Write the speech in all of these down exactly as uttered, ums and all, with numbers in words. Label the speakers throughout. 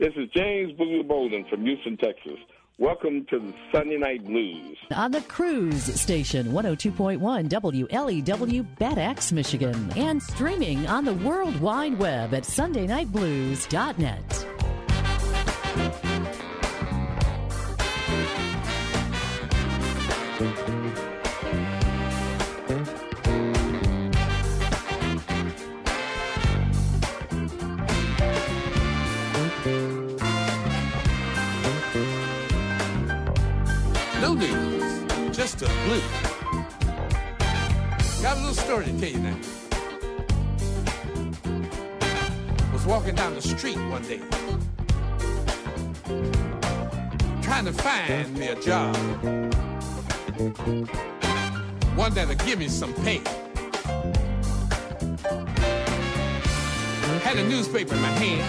Speaker 1: This is James Boogie Bolden from Houston, Texas. Welcome to the Sunday Night Blues.
Speaker 2: On the Cruise Station, one oh two point one W L E W, Bad Axe, Michigan. And streaming on the World Wide Web at sunday night blues dot net.
Speaker 3: No news, just a blues. Got a little story to tell you now. Was walking down the street one day, trying to find me a job, one that'll give me some pay. Had a newspaper in my hand,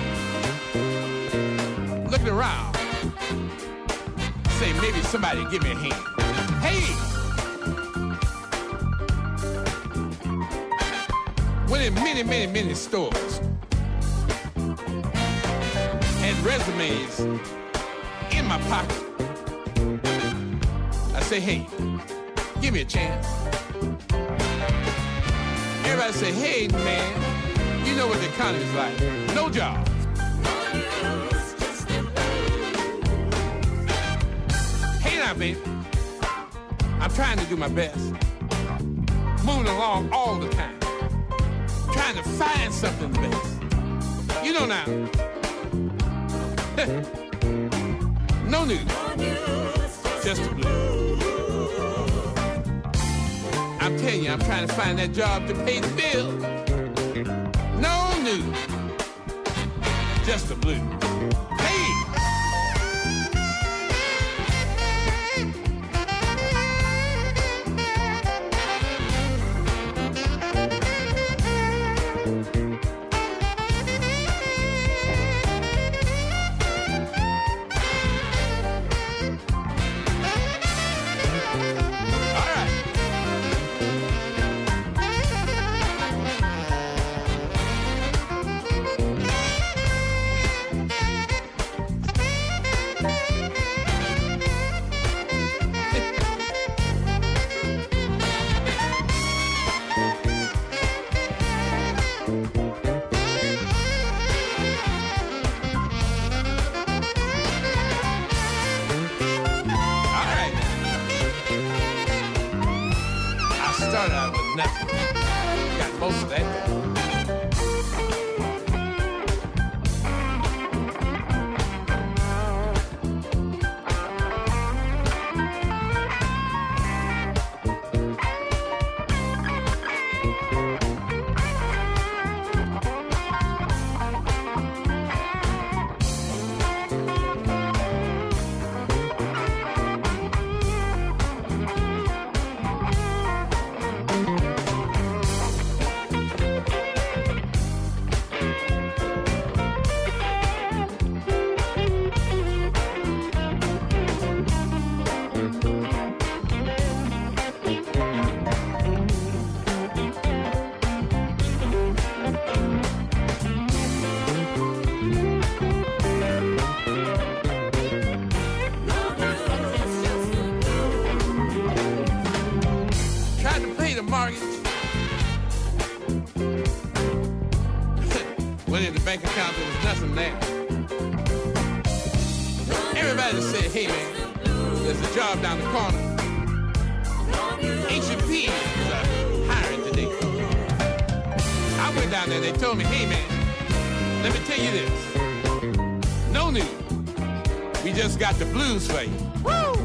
Speaker 3: looking around, say maybe somebody give me a hand. Hey! Went in many, many, many stores, had resumes in my pocket. I say, hey, give me a chance. Everybody say, hey, man, you know what the economy's like. No job. Hey now, baby, I'm trying to do my best. Moving along all the time. Trying to find something best. You know now. No news. Just a blue. I'm telling you, I'm trying to find that job to pay the bills. No news. Just a blue. Hey! Went in the bank account, there was nothing there. Everybody said, hey man, there's a job down the corner. H and P is uh, hiring today. I went down there, they told me, hey man, let me tell you this. No news. We just got the blues for you. Woo!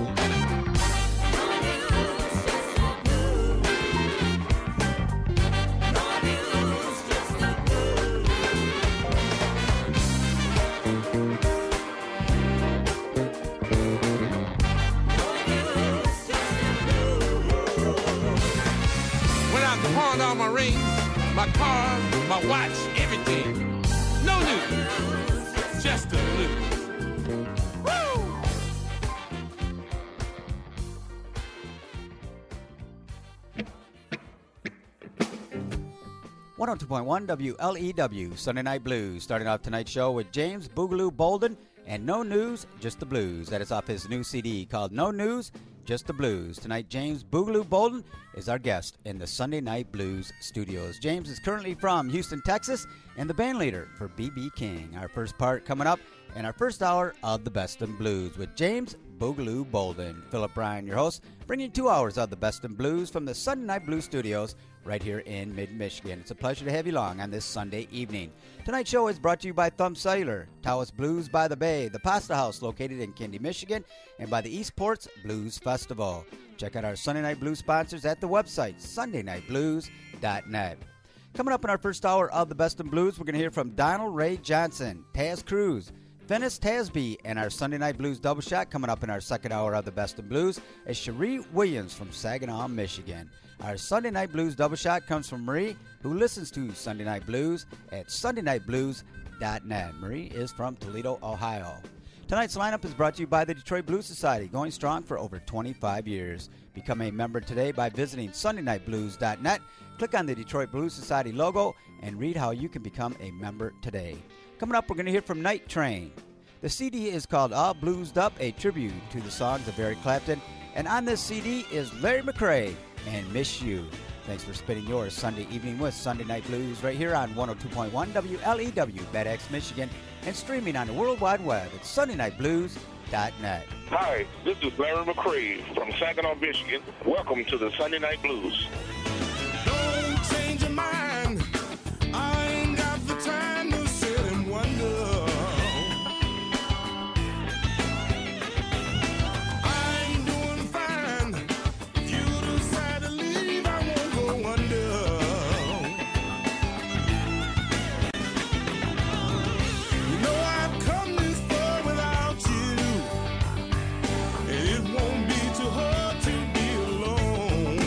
Speaker 3: Pawned all my rings, my car, my watch, everything. No news, just the blues. Woo!
Speaker 4: one one oh two point one W L E W, Sunday Night Blues. Starting off tonight's show with James Boogaloo Bolden and No News, Just the Blues. That is off his new C D called No News, Just the Blues. Tonight, James Boogaloo Bolden is our guest in the Sunday Night Blues studios. James is currently from Houston, Texas, and the band leader for B B King. Our first part coming up in our first hour of the Best in Blues with James Boogaloo Bolden. Philip Bryan, your host, bringing two hours of the Best in Blues from the Sunday Night Blues studios right here in mid-Michigan. It's a pleasure to have you along on this Sunday evening. Tonight's show is brought to you by Thumb Cellular, Taos Blues by the Bay, the Pasta House located in Kindy, Michigan, and by the Eastports Blues Festival. Check out our Sunday Night Blues sponsors at the website, sunday night blues dot net. Coming up in our first hour of the Best in Blues, we're going to hear from Donald Ray Johnson, Taz Cruz, Venice Tasby, and our Sunday Night Blues double shot coming up in our second hour of the Best in Blues is Cherie Williams from Saginaw, Michigan. Our Sunday Night Blues double shot comes from Marie, who listens to Sunday Night Blues at sunday night blues dot net. Marie is from Toledo, Ohio. Tonight's lineup is brought to you by the Detroit Blues Society, going strong for over twenty-five years. Become a member today by visiting sunday night blues dot net. Click on the Detroit Blues Society logo and read how you can become a member today. Coming up, we're going to hear from Night Train. The C D is called All Bluesed Up, a tribute to the songs of Eric Clapton. And on this C D is Larry McCray and Miss You. Thanks for spending your Sunday evening with Sunday Night Blues right here on one oh two point one W L E W, B E X Michigan, and streaming on the World Wide Web at sunday night blues dot net.
Speaker 5: Hi, this is Larry McCray from Saginaw, Michigan. Welcome to the Sunday Night Blues.
Speaker 6: Don't change your mind. I ain't got the time to sit and wonder. I'm doing fine. If you decide to leave, I won't go under. You know I've come this far without you. It won't be too hard to be alone.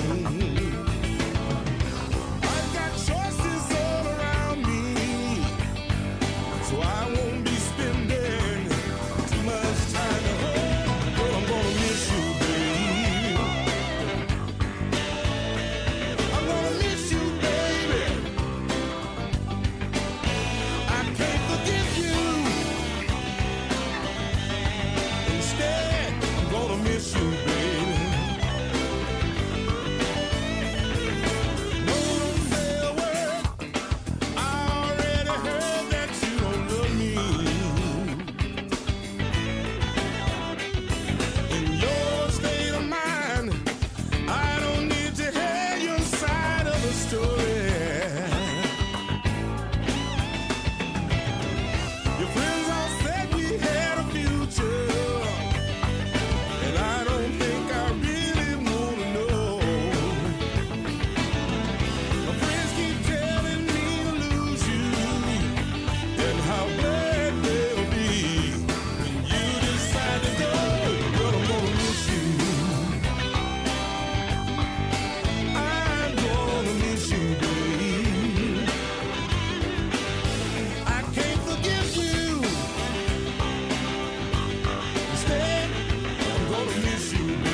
Speaker 6: I've got choices all around me, so I won't be spending too much time at home. But I'm gonna miss you, baby. I'm gonna miss you, baby. I can't forgive you. Instead, I'm gonna miss you, baby. Don't say a word. I already heard that you don't love me. In your state of mind, I don't need to hear your side of the story. Your friends all said we had a future, and I don't think I really wanna know. My friends keep telling me to lose you, and how bad they'll be when you decide to go. But I'm gonna miss you. I'm gonna miss you, babe. I can't forgive you. Instead, I'm gonna miss you, babe.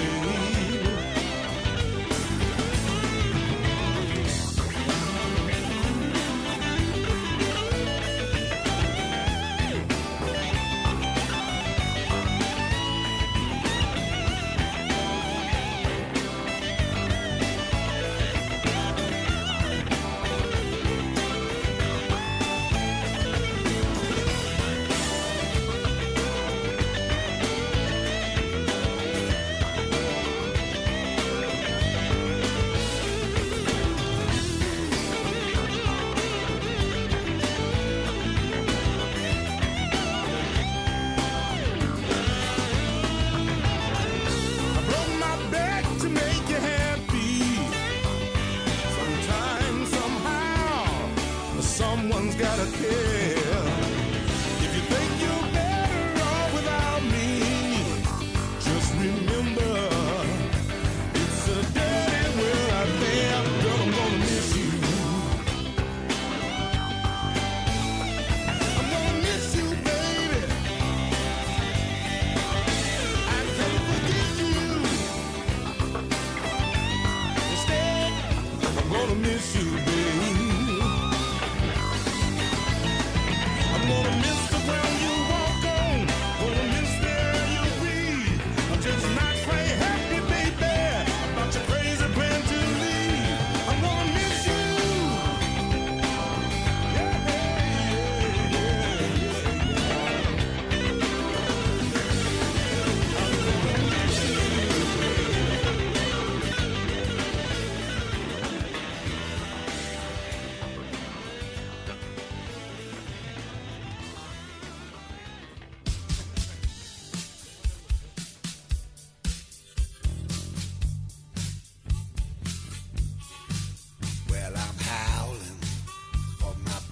Speaker 6: I broke my back to make you happy. Sometime, somehow, someone's gotta care. If you think you're better off without me, just remember, it's a dirty world out there. Girl, I'm gonna miss you. I'm gonna miss you, baby. I can't forgive you. Instead, I'm gonna miss you, babe.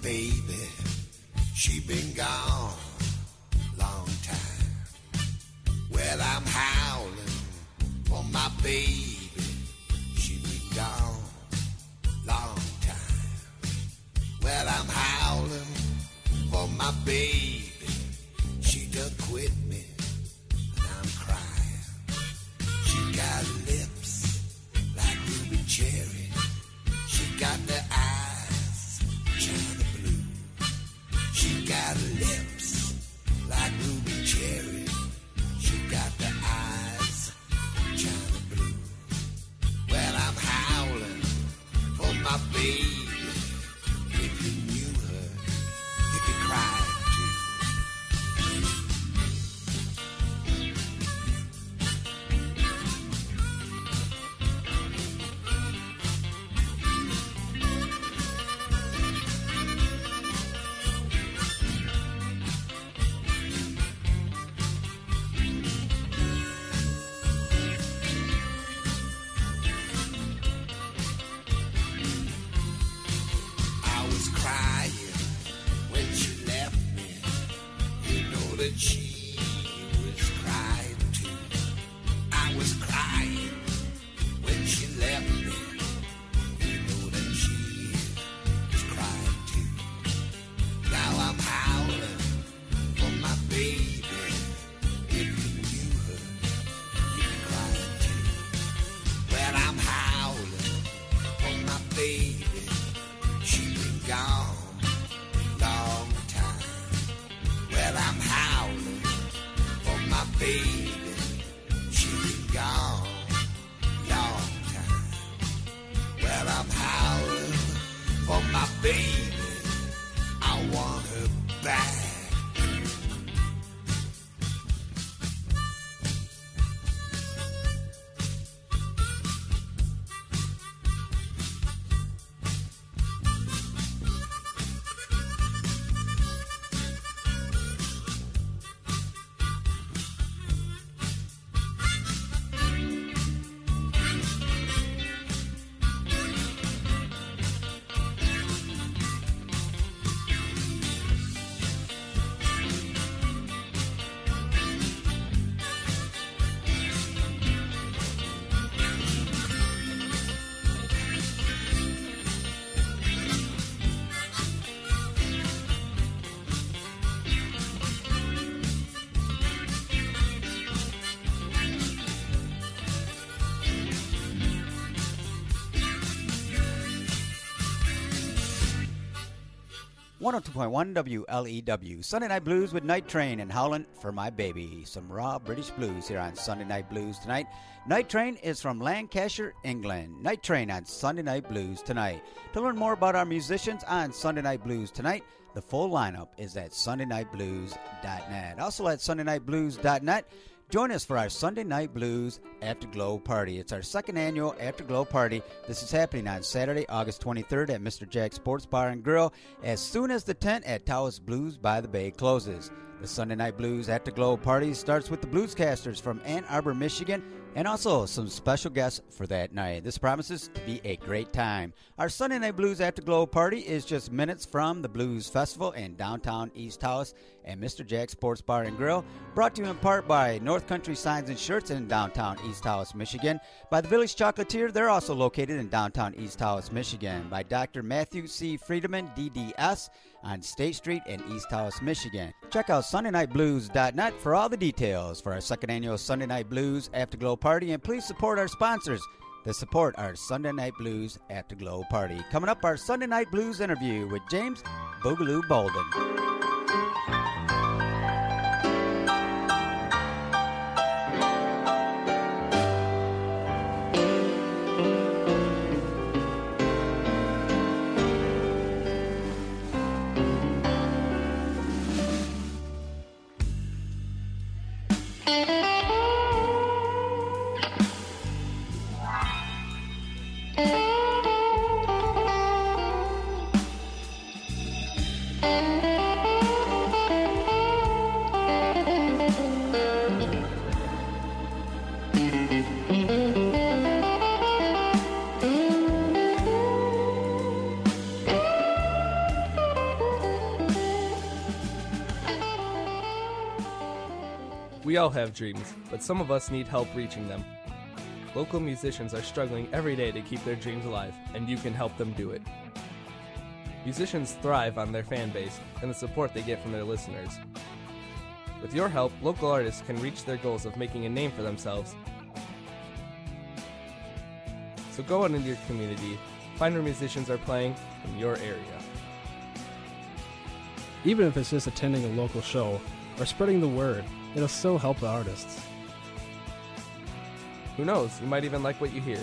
Speaker 7: baby, she been gone long time. Well, I'm howling for my baby, she been gone long time. Well, I'm howling for my baby, she done quit me, and I'm crying. She got lips like ruby cherry, she got the eyes China blue. She got lips like ruby cherry, she got the eyes China blue. Well, I'm howling for my baby. If you knew her, you'd be crying too. I was crying when she left me. You know that she was crying too. I was crying when she left me. You know that she was crying too. Now I'm howling for my baby. If you knew her, you'd be crying too. Well, I'm howling for my baby. She been gone long time. Well, I'm howling for my baby. She been gone long time. Well, I'm howling for my baby. I want her back.
Speaker 4: one oh two point one W L E W, Sunday Night Blues with Night Train and Howlin' for My Baby. Some raw British blues here on Sunday Night Blues tonight. Night Train is from Lancashire, England. Night Train on Sunday Night Blues tonight. To learn more about our musicians on Sunday Night Blues tonight, the full lineup is at sunday night blues dot net. Also at sunday night blues dot net. Join us for our Sunday Night Blues Afterglow Party. It's our second annual Afterglow Party. This is happening on Saturday, August twenty-third at Mister Jack's Sports Bar and Grill as soon as the tent at Taos Blues by the Bay closes. The Sunday Night Blues Afterglow Party starts with the Bluescasters from Ann Arbor, Michigan, and also some special guests for that night. This promises to be a great time. Our Sunday Night Blues Afterglow Party is just minutes from the Blues Festival in downtown East Taos and Mister Jack's Sports Bar and Grill, brought to you in part by North Country Signs and Shirts in downtown East Taos, Michigan, by the Village Chocolatier, they're also located in downtown East Taos, Michigan, by Doctor Matthew C. Friedman, D D S, on State Street in East Taos, Michigan. Check out sunday night blues dot net for all the details for our second annual Sunday Night Blues Afterglow Party, and please support our sponsors that support our Sunday Night Blues Afterglow Party. Coming up, our Sunday Night Blues interview with James Boogaloo Bolden.
Speaker 8: We all have dreams, but some of us need help reaching them. Local musicians are struggling every day to keep their dreams alive, and you can help them do it. Musicians thrive on their fan base and the support they get from their listeners. With your help, local artists can reach their goals of making a name for themselves. So go out into your community, find where musicians are playing in your area.
Speaker 9: Even if it's just attending a local show or spreading the word, it'll still help the artists.
Speaker 8: Who knows, you might even like what you hear.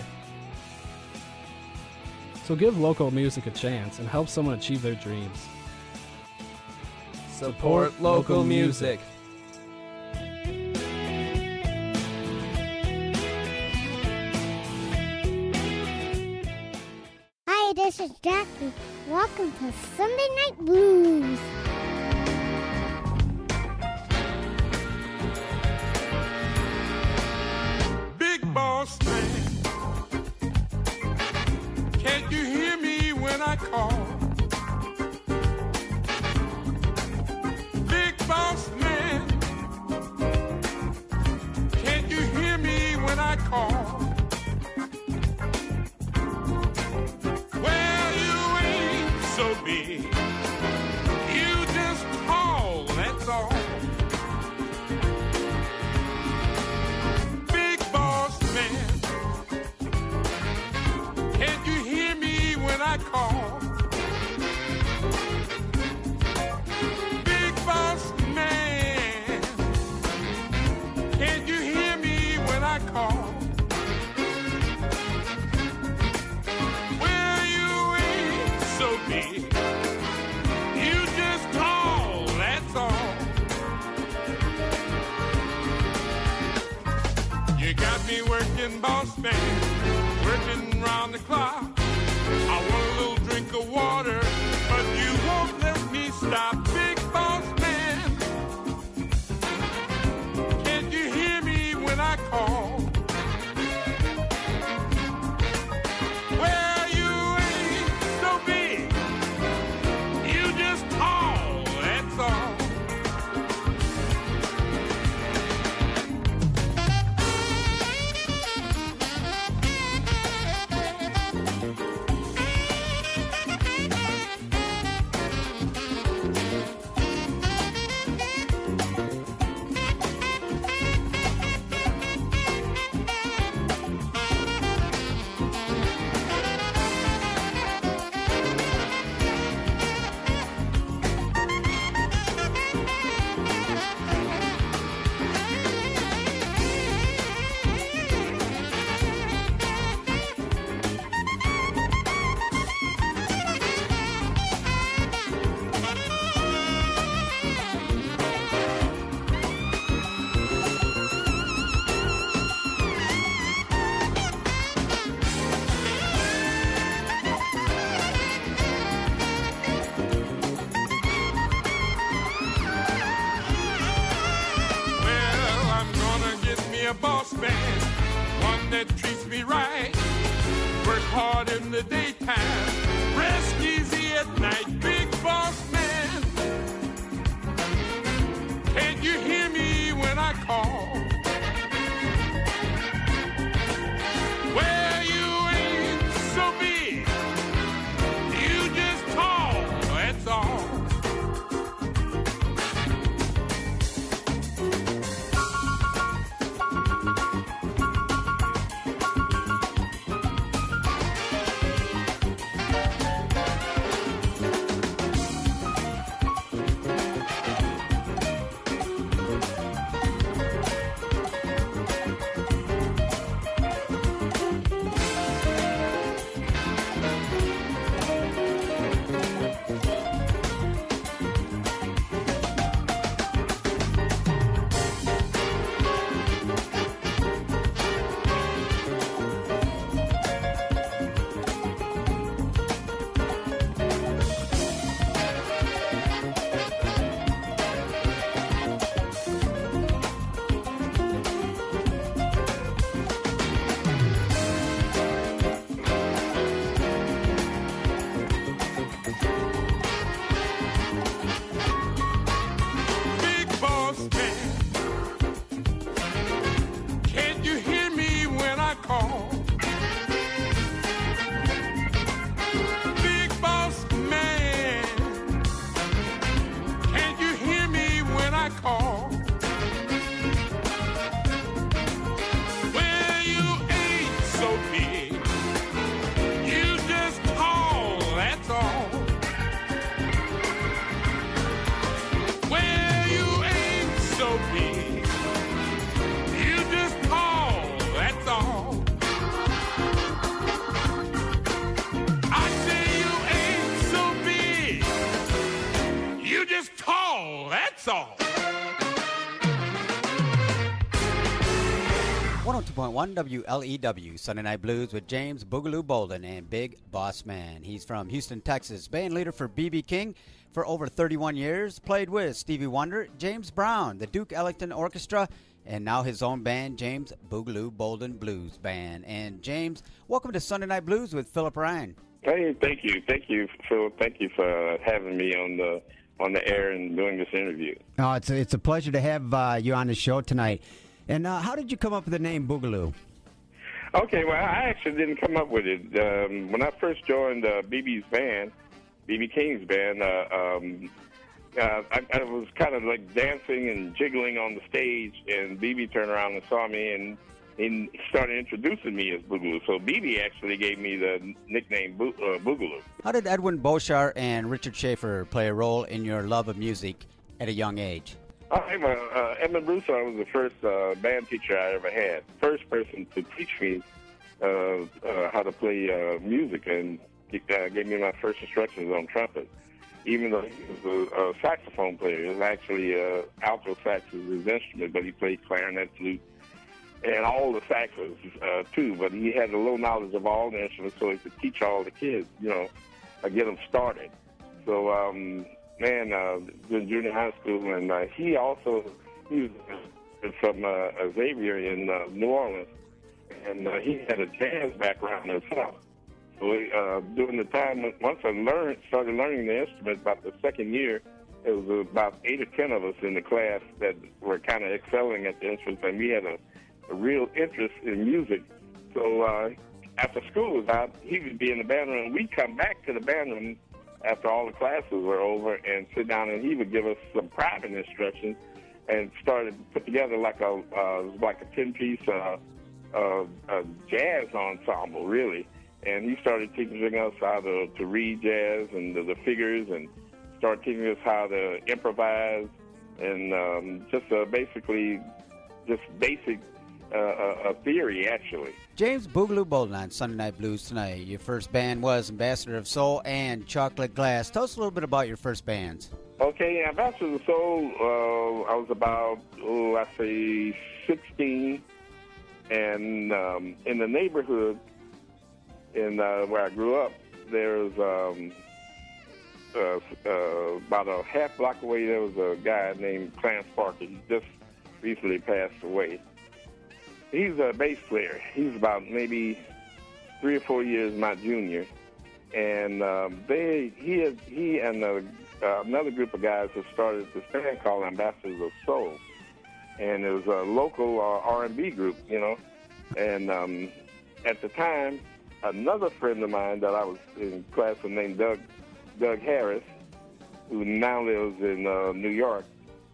Speaker 9: So give local music a chance and help someone achieve their dreams.
Speaker 8: Support, Support local, local music.
Speaker 9: music.
Speaker 10: Hi, this is Jackie. Welcome to Sunday Night Blues.
Speaker 3: Boss man, can't you hear me when I call? Big boss man, can't you hear me when I call? Well, you ain't so big, you just call, that's all. I call. Big boss man, can't you hear me when I call? Well, you ain't so big, you just call, that's all. You got me working, boss man, working round the clock. I want a little drink of water, but you won't let me stop. Big boss man, can't you hear me when I call? Well, you ain't so big, you just call, that's all. Boss man, one that treats me right, work hard in the daytime, rest easy at night. Big boss man, can't you hear me when I call? Well, you ain't so big, you just call, that's all. so big. You just call, that's all. I say you ain't so big. You just tall, that's all.
Speaker 4: one oh two point one W L E W, Sunday Night Blues with James Boogaloo Bolden and Big Boss Man. He's from Houston, Texas. Band leader for B B King for over thirty-one years. Played with Stevie Wonder, James Brown, the Duke Ellington Orchestra, and now his own band, James Boogaloo Bolden Blues Band. And James, welcome to Sunday Night Blues with Philip Ryan.
Speaker 1: Hey, thank you. Thank you, Phil. Thank you for having me on the on the air and doing this interview.
Speaker 11: Oh, it's a, it's a pleasure to have uh, you on the show tonight. And uh, how did you come up with the name Boogaloo?
Speaker 1: Okay, well, I actually didn't come up with it. Um, when I first joined uh, B B's band, B B King's band, uh, um, uh, I, I was kind of like dancing and jiggling on the stage, and B B turned around and saw me, and he started introducing me as Boogaloo. So B B actually gave me the nickname Bo- uh, Boogaloo.
Speaker 4: How did Edwin Beauchart and Richard Schaefer play a role in your love of music at a young age?
Speaker 1: I'm a, uh, Edmund Broussard was the first uh, band teacher I ever had. First person to teach me uh, uh, how to play uh, music, and he uh, gave me my first instructions on trumpet. Even though he was a, a saxophone player, it was actually uh, alto sax was his instrument, but he played clarinet, flute, and all the saxes uh, too. But he had a low knowledge of all the instruments, so he could teach all the kids, you know, uh, get them started. So. Um, Man, uh, in junior high school, and uh, he also he was from uh, Xavier in uh, New Orleans, and uh, he had a jazz background himself. So uh, during the time, once I learned, started learning the instrument, about the second year, it was about eight or ten of us in the class that were kind of excelling at the instruments, and we had a, a real interest in music. So uh, after school was out, he would be in the band room. We'd come back to the band room after all the classes were over and sit down, and he would give us some private instructions and started to put together like a uh, like a ten-piece uh, uh, uh, jazz ensemble, really. And he started teaching us how to, to read jazz and the, the figures, and started teaching us how to improvise, and um, just uh, basically just basic uh, uh, theory, actually.
Speaker 4: James Boogaloo Bolden on Sunday Night Blues tonight. Your first band was Ambassador of Soul and Chocolate Glass. Tell us a little bit about your first bands.
Speaker 1: Okay, Ambassador of Soul, uh, I was about, oh, I say sixteen, and um, in the neighborhood in uh, where I grew up, there's um, uh, uh, about a half block away, there was a guy named Clarence Parker. He just recently passed away. He's a bass player. He's about maybe three or four years my junior, and um, they he has, he and uh, uh, another group of guys have started this band called Ambassadors of Soul, and it was a local uh, R and B group, you know. And um, at the time, another friend of mine that I was in class with named Doug Doug Harris, who now lives in uh, New York.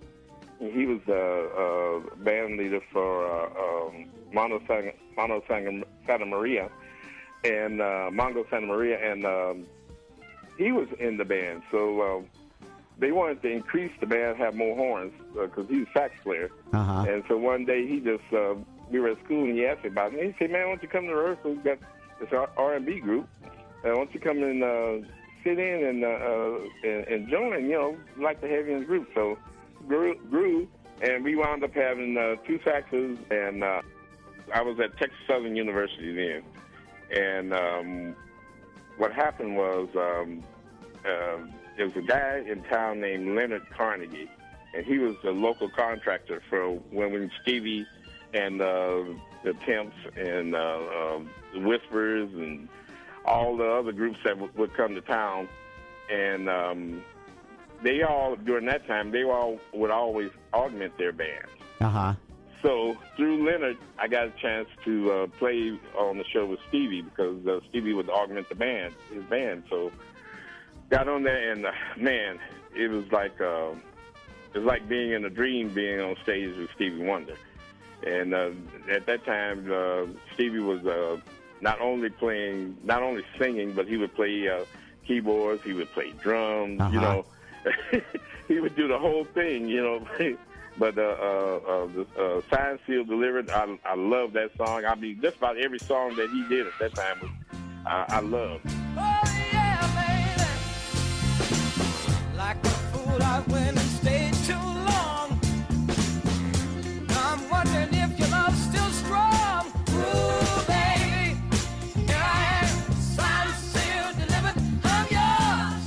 Speaker 1: He was a uh, uh, band leader for uh, um, Mono, Sang- Mono Sang- Santa Maria and uh, Mongo Santa Maria, and um, he was in the band. So uh, they wanted to increase the band, have more horns, because uh, he was a sax player.
Speaker 11: Uh-huh.
Speaker 1: And so one day he just, uh, we were at school, and he asked me about it. And he said, "Man, why don't you come to rehearsal? We've got this R and B group. Uh, why don't you come and uh, sit in and, uh, uh, and and join? You know, I'd like to have you in the group." So grew, grew and we wound up having uh, two saxes, and uh, I was at Texas Southern University then. And um, what happened was um, uh, there was a guy in town named Leonard Carnegie, and he was a local contractor for when, when Stevie and uh, the Temps and uh, uh, the Whispers and all the other groups that w- would come to town. And um, they all, during that time, they all would always augment their bands.
Speaker 11: Uh-huh.
Speaker 1: So through Leonard, I got a chance to uh, play on the show with Stevie, because uh, Stevie would augment the band, his band. So got on there, and uh, man, it was like uh, it was like being in a dream, being on stage with Stevie Wonder. And uh, at that time, uh, Stevie was uh, not only playing, not only singing, but he would play uh, keyboards, he would play drums,
Speaker 11: uh-huh.
Speaker 1: you know. He would do the whole thing, you know. But uh, uh, uh, the uh, Signed, Sealed, Delivered, I, I love that song. I mean, just about every song that he did at that time, was, uh, I love.
Speaker 12: Oh, yeah, baby. Like a fool, I went and stayed too long. Now I'm wondering if your love's still strong. Ooh, baby. Here I am, signed, sealed, delivered. I'm yours.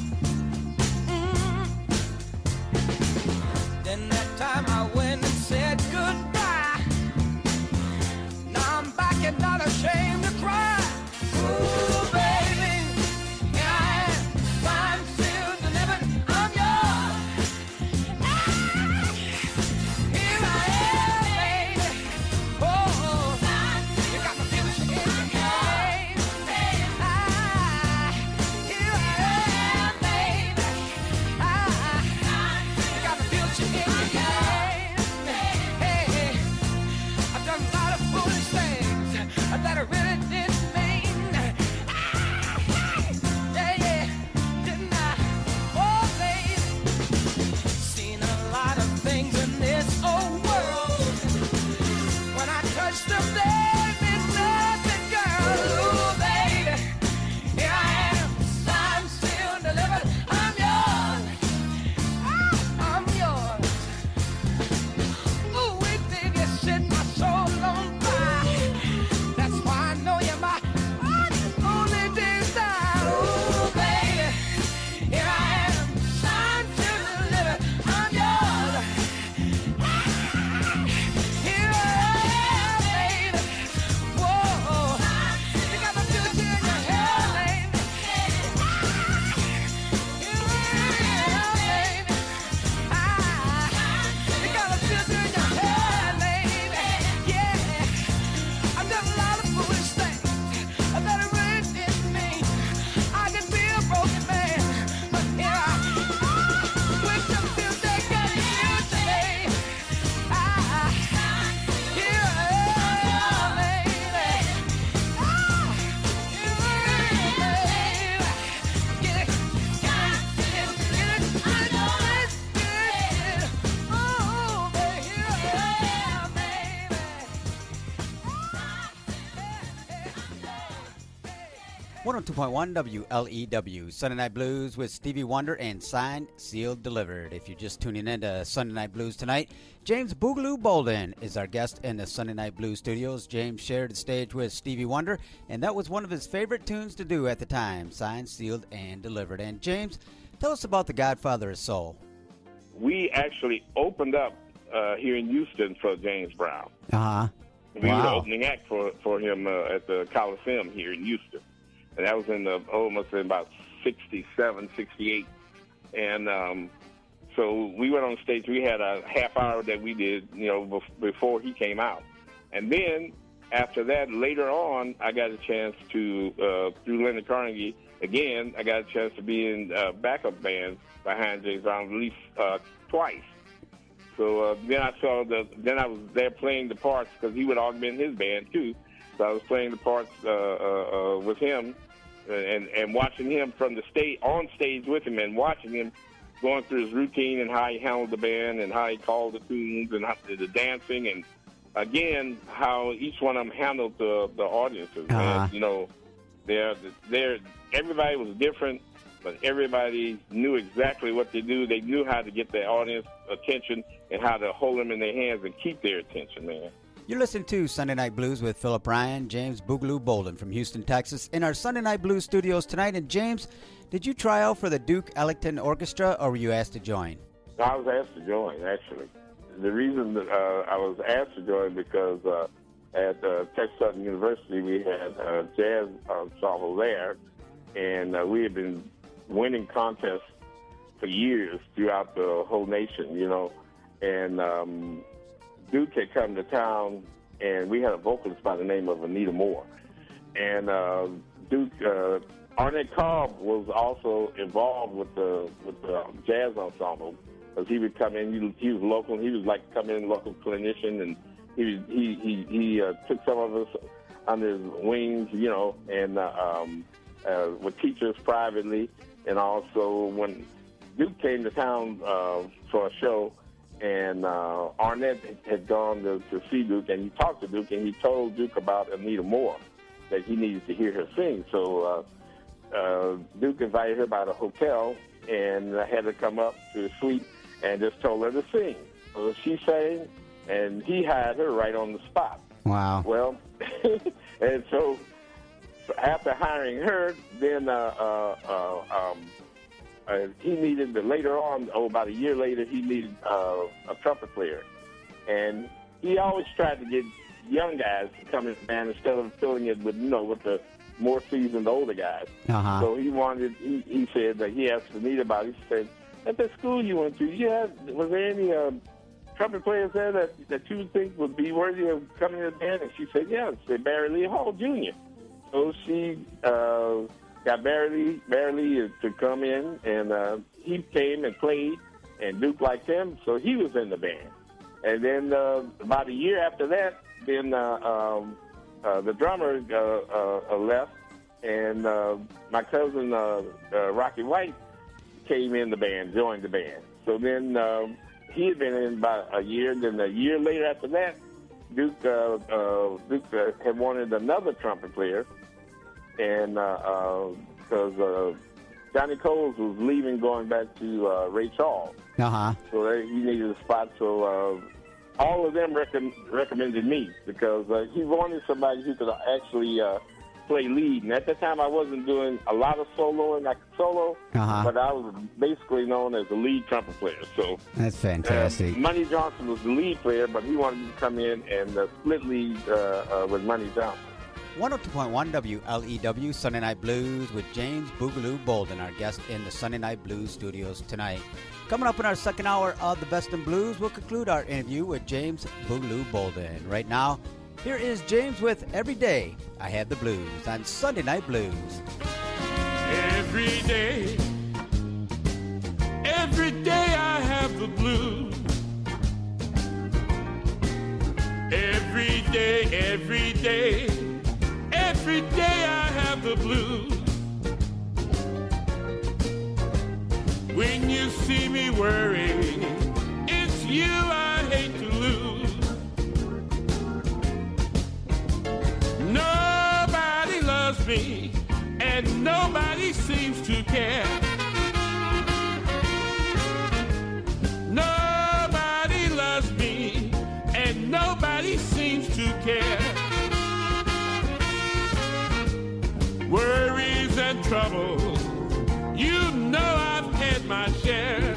Speaker 12: Mm. Then that time I went and said goodbye. Now I'm back and not ashamed to cry. Ooh, baby, here I am, signed, sealed, delivered, I'm yours. Ah, here I am, baby. Oh, you got my feelings in your hand. Ah, here I am, baby. Ah, you got my feelings in your hand. Hey, I've done a lot of foolish things that I really didn't mean. Yeah, yeah, didn't I? Oh, baby, seen a lot of things in this old world. When I touched them, there meant nothing, girl. Ooh, baby, here I am, signed, sealed, delivered. I'm yours. I'm yours. Ooh, we did you set my soul on fire. That's why I know you're my only desire. Ooh, baby, here I am, signed, sealed, delivered. I'm yours. Here I am, baby. Whoa, you got my future in your hand, baby. Here I am, baby. Ah, you got my future in your hand, baby. Yeah, I've done a lot of foolish things that I really didn't mean. I can be a broken man, but here I with the future got the future, baby. Ah, here I am, baby. Ah, here I am, baby. Get it, get it, get it, get it, get it, get it. Oh, baby, here I am, baby.
Speaker 4: one oh two point one W L E W, Sunday Night Blues with Stevie Wonder and Signed, Sealed, Delivered. If you're just tuning in to Sunday Night Blues tonight, James Boogaloo Bolden is our guest in the Sunday Night Blues studios. James shared the stage with Stevie Wonder, and that was one of his favorite tunes to do at the time, Signed, Sealed, and Delivered. And James, tell us about the Godfather of Soul.
Speaker 1: We actually opened up uh, here in Houston for James Brown.
Speaker 11: Uh-huh.
Speaker 1: We were the
Speaker 11: Wow.
Speaker 1: opening act for, for him uh, at the Coliseum here in Houston. And that was in the, oh, must have been about sixty-seven, sixty-eight. And um, so we went on stage. We had a half hour that we did, you know, bef- before he came out. And then after that, later on, I got a chance to, uh, through Leonard Carnegie, again, I got a chance to be in uh, backup bands behind James Brown, at least uh, twice. So uh, then I saw the, then I was there playing the parts because he would augment his band too. So I was playing the parts uh, uh, uh, with him and, and watching him from the stage, on stage with him, and watching him going through his routine and how he handled the band and how he called the tunes and how, the dancing, and again how each one of them handled the the audiences.
Speaker 11: Uh-huh.
Speaker 1: And, you know, they're they're everybody was different, but everybody knew exactly what to do. They knew how to get their audience attention and how to hold them in their hands and keep their attention, man.
Speaker 4: You're listening to Sunday Night Blues with Philip Ryan, James Boogaloo Bolden from Houston, Texas, in our Sunday Night Blues studios tonight. And James, did you try out for the Duke Ellington Orchestra, or were you asked to join?
Speaker 1: I was asked to join, actually. The reason that uh, I was asked to join because uh, at uh, Texas Southern University we had a jazz ensemble there, and uh, we had been winning contests for years throughout the whole nation, you know, and um, Duke had come to town, and we had a vocalist by the name of Anita Moore. And uh, Duke, uh, Arnett Cobb was also involved with the with the jazz ensemble, because he would come in. He, he was local. He was like come in local clinician, and he he he, he uh, took some of us under his wings, you know, and uh, um, uh, would teach us privately. And also when Duke came to town uh, for a show, and uh, Arnett had gone to, to see Duke, and he talked to Duke, and he told Duke about Anita Moore, that he needed to hear her sing. So uh, uh, Duke invited her by the hotel, and I had her come up to the suite and just told her to sing. So she sang, and he hired her right on the spot.
Speaker 11: Wow.
Speaker 1: Well, and so after hiring her, then uh, uh, uh, um, uh, he needed, later on, oh, about a year later, he needed uh, a trumpet player. And he always tried to get young guys to come in the band instead of filling it with, you know, with the more seasoned older guys.
Speaker 11: Uh-huh.
Speaker 1: So he wanted, he, he said that he asked Anita about it. He said, at the school you went to, you had, was there any uh, trumpet players there that, that you think would be worthy of coming to the band? And she said, yeah. She said, Barry Lee Hall Junior So she uh, got Barry Lee, Barry Lee to come in, and uh, he came and played, and Duke liked him, so he was in the band. And then uh, about a year after that, then uh, um, uh, the drummer uh, uh, left, and uh, my cousin uh, uh, Rocky White came in the band, joined the band. So then uh, he had been in about a year, and then a year later after that, Duke, uh, uh, Duke uh, had wanted another trumpet player, and because uh, uh, uh, Johnny Coles was leaving, going back to uh, Ray Charles.
Speaker 11: Uh-huh.
Speaker 1: So they, he needed a spot, so uh, all of them rec- recommended me because uh, he wanted somebody who could actually uh, play lead. And at that time, I wasn't doing a lot of soloing. I could solo,
Speaker 11: Uh-huh.
Speaker 1: but I was basically known as the lead trumpet player. So
Speaker 11: That's fantastic.
Speaker 1: uh, Money Johnson was the lead player, but he wanted me to come in and uh, split lead uh, uh, with Money Johnson.
Speaker 4: one oh two point one W L E W Sunday Night Blues with James Boogaloo Bolden, our guest in the Sunday Night Blues studios tonight. Coming up in our second hour of the Best in Blues, we'll conclude our interview with James Boogaloo Bolden. Right now, here is James with Every Day I Have the Blues on Sunday Night Blues.
Speaker 3: Every day, every day I have the blues. Every day, every day, every day I have the blues. When you see me worrying, it's you I hate to lose. Nobody loves me, and nobody seems to care. Nobody loves me, and nobody seems to care. Worries and troubles, you know I've had my share.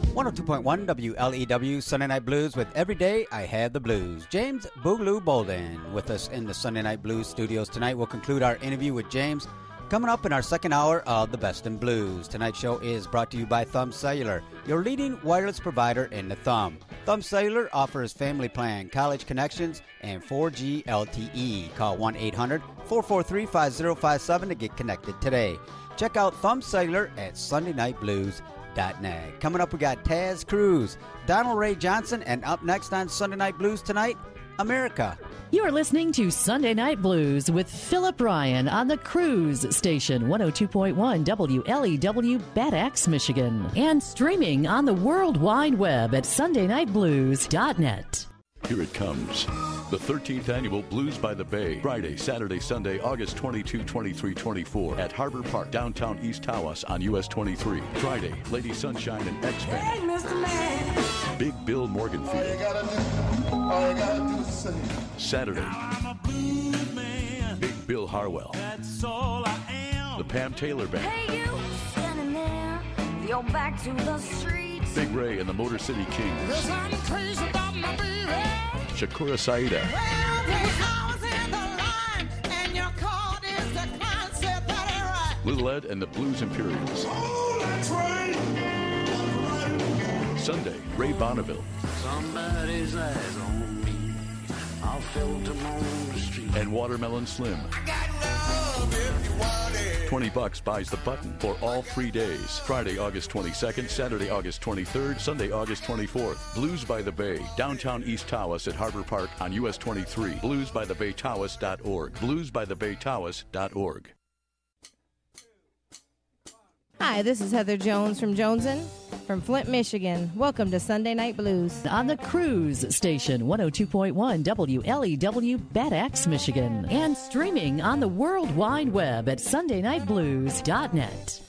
Speaker 4: one oh two point one W L E W Sunday Night Blues with Every Day I Have the Blues. James Boogaloo Bolden with us in the Sunday Night Blues studios tonight. We'll conclude our interview with James coming up in our second hour of the Best in Blues. Tonight's show is brought to you by Thumb Cellular, your leading wireless provider in the Thumb. Thumb Cellular offers family plan, college connections, and four G L T E. Call one eight hundred four four three five zero five seven to get connected today. Check out Thumb Cellular at sunday night blues dot net. Coming up, we got Taz Cruz, Donald Ray Johnson, and up next on Sunday Night Blues tonight, America.
Speaker 2: You are listening to Sunday Night Blues with Philip Ryan on the Cruise Station, one oh two point one W L E W, Bad Axe, Michigan, and streaming on the World Wide Web at sunday night blues dot net.
Speaker 13: Here it comes. The thirteenth Annual Blues by the Bay. Friday, Saturday, Sunday, August twenty-second, twenty-third, twenty-fourth at Harbor Park, downtown East Tawas on U S twenty-three. Friday, Lady Sunshine and X-Men.
Speaker 12: Hey, Mister Man.
Speaker 13: Big Bill Morganfield.
Speaker 6: All you gotta do, all you gotta do is sing.
Speaker 13: Saturday,
Speaker 12: I'm a blues man.
Speaker 13: Big Bill Harwell.
Speaker 12: That's all I am.
Speaker 13: The Pam Taylor Band.
Speaker 14: Hey, you standing there, with your back to the streets.
Speaker 13: Big Ray and the Motor City Kings.
Speaker 12: 'Cause I'm crazy about my baby.
Speaker 13: Shakura Saida.
Speaker 12: Well, the hours in the line, and your card is the concept that ain't right.
Speaker 13: Little Ed and the Blues Imperials.
Speaker 12: Oh, that's right.
Speaker 13: Sunday, Ray Bonneville.
Speaker 15: Somebody's eyes on me. I'll filter them on the street.
Speaker 13: And Watermelon Slim.
Speaker 12: I got love if you want it.
Speaker 13: twenty bucks buys the button for all three days. Friday, August twenty-second, Saturday, August twenty-third, Sunday, August twenty-fourth. Blues by the Bay, downtown East Tawas at Harbor Park on U S twenty-three. blues by the bay tawas dot org. blues by the bay tawas dot org.
Speaker 16: Hi, this is Heather Jones from Joneson from Flint, Michigan. Welcome to Sunday Night Blues.
Speaker 2: On the Cruise Station, one oh two point one W L E W, Bad Axe, Michigan, and streaming on the World Wide Web at sunday night blues dot net.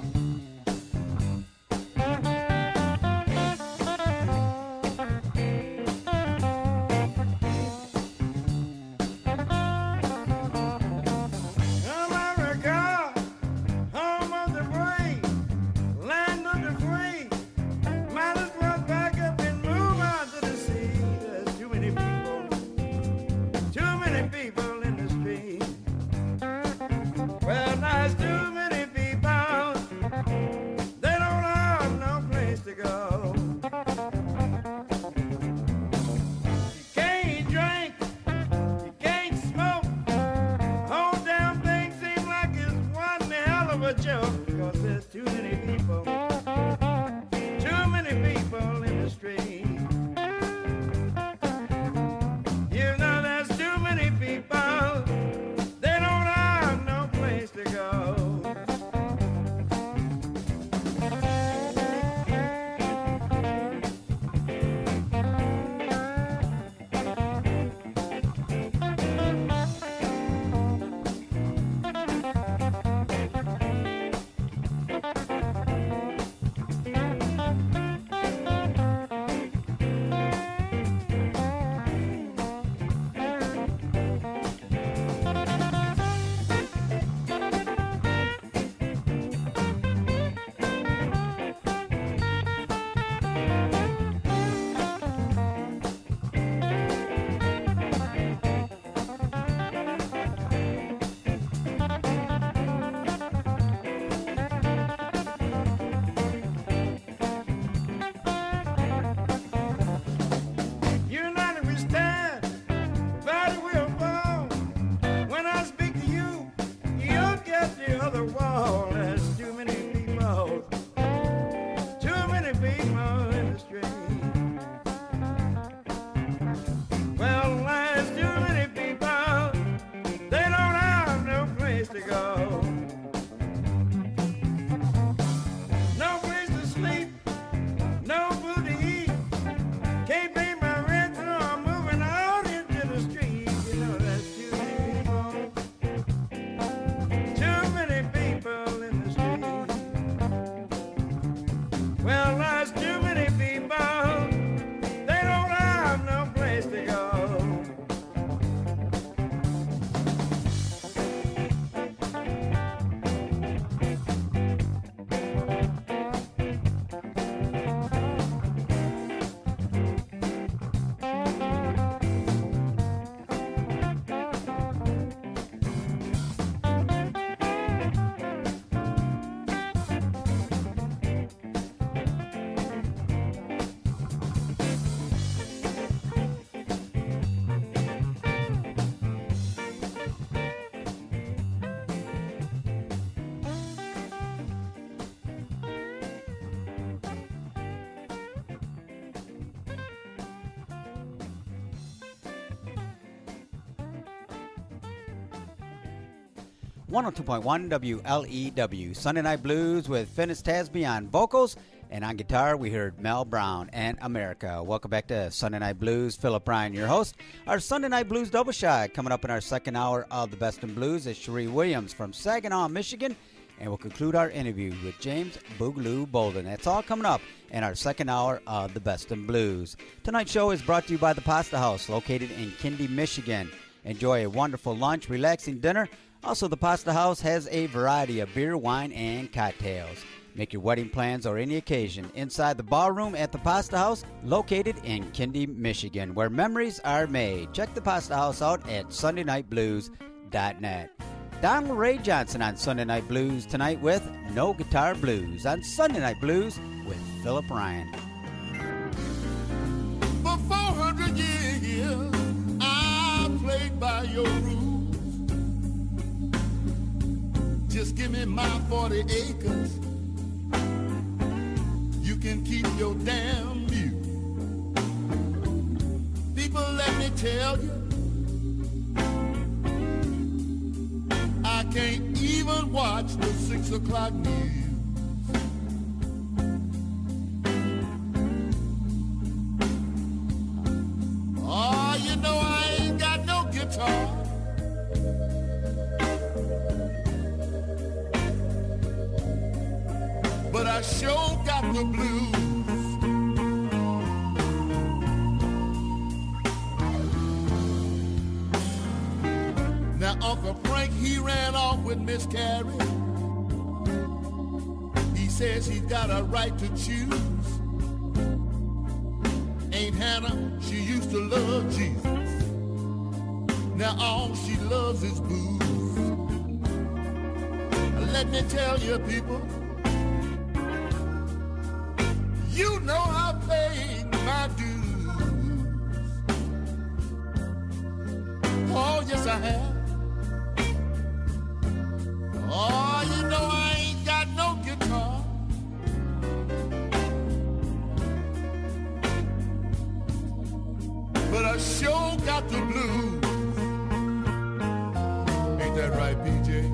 Speaker 12: America, home of the brave, land of the free. Might as well back up and move out to the sea. There's too many people, too many people in the street. Well, there's too many people, they don't have no place to go. You can't drink, you can't smoke. Whole damn thing seems like it's one hell of a joke. Because there's too many people, too many people in the street. You know there's too many people, they don't have no place to go.
Speaker 4: one oh two point one W L E W. Sunday Night Blues with Finis Tasby on vocals. And on guitar, we heard Mel Brown and America. Welcome back to Sunday Night Blues. Philip Bryan, your host. Our Sunday Night Blues double shot coming up in our second hour of the Best in Blues is Cherie Williams from Saginaw, Michigan. And we'll conclude our interview with James Boogaloo Bolden. That's all coming up in our second hour of the Best in Blues. Tonight's show is brought to you by the Pasta House, located in Kindy, Michigan. Enjoy a wonderful lunch, relaxing dinner. Also, the Pasta House has a variety of beer, wine, and cocktails. Make your wedding plans or any occasion inside the ballroom at the Pasta House, located in Kindy, Michigan, where memories are made. Check the Pasta House out at sunday night blues dot net. Donald Ray Johnson on Sunday Night Blues tonight with No Guitar Blues on Sunday Night Blues with Philip Bryan.
Speaker 6: For four hundred years, I played by your rules. Just give me my forty acres. You can keep your damn mule. People, let me tell you, I can't even watch the six o'clock news. Oh, you know I ain't got no guitar. But I sure got the blues. Now Uncle Frank, he ran off with Miss Carrie. He says he's got a right to choose. Aunt Hannah, she used to love Jesus. Now all she loves is booze. Let me tell you, people, you know I paid my dues. Oh, yes, I have. Oh, you know I ain't got no guitar. But I sure got the blues. Ain't that right, P J?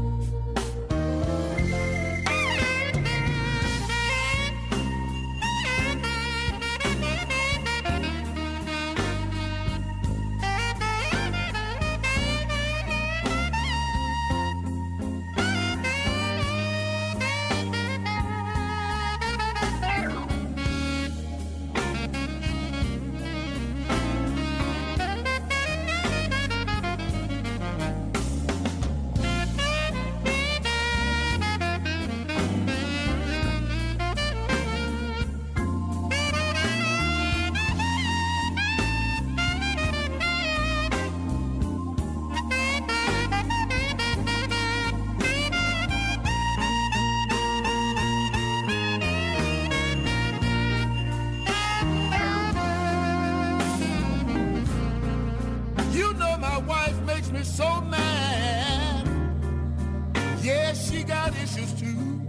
Speaker 6: So mad, yeah, she got issues too.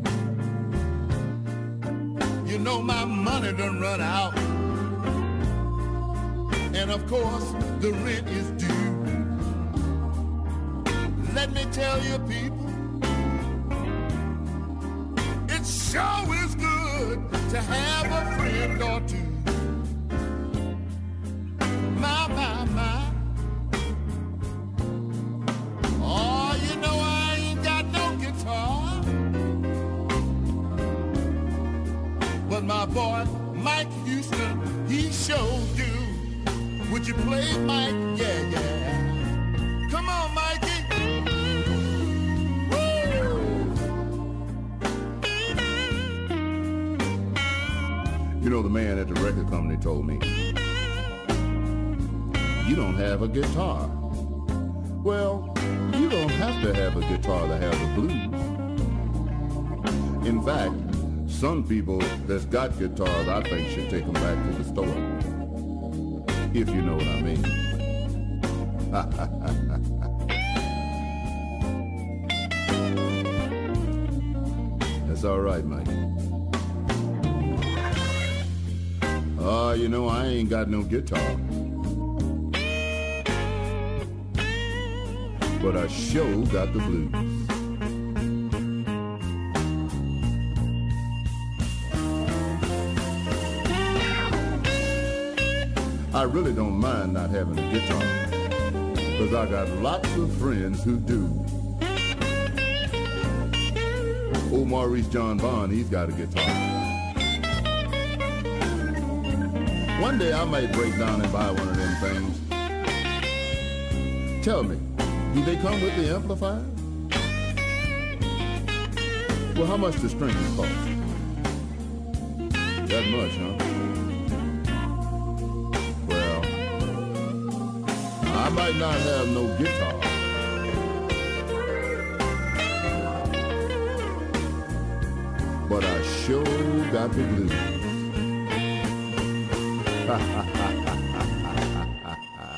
Speaker 6: You know my money done run out, and of course the rent is due. Let me tell you, people, it sure is good to have a friend or two. My, my, my. But my boy, Mike Houston, he sure do. Would you play, Mike? Yeah, yeah. Come on, Mikey. Woo!
Speaker 17: You know, the man at the record company told me, you don't have a guitar. Well, you don't have to have a guitar to have the blues. In fact, some people that's got guitars, I think, should take them back to the store. If you know what I mean. That's all right, Mike. Oh, uh, you know, I ain't got no guitar. But I sure got the blues. I really don't mind not having a guitar, because I got lots of friends who do. Old Maurice John Bond, he's got a guitar. One day I might break down and buy one of them things. Tell me, do they come with the amplifier? Well, how much the strings cost? That much, huh? Well, I might not have no guitar, but I sure got the blues. Ha ha ha ha ha ha.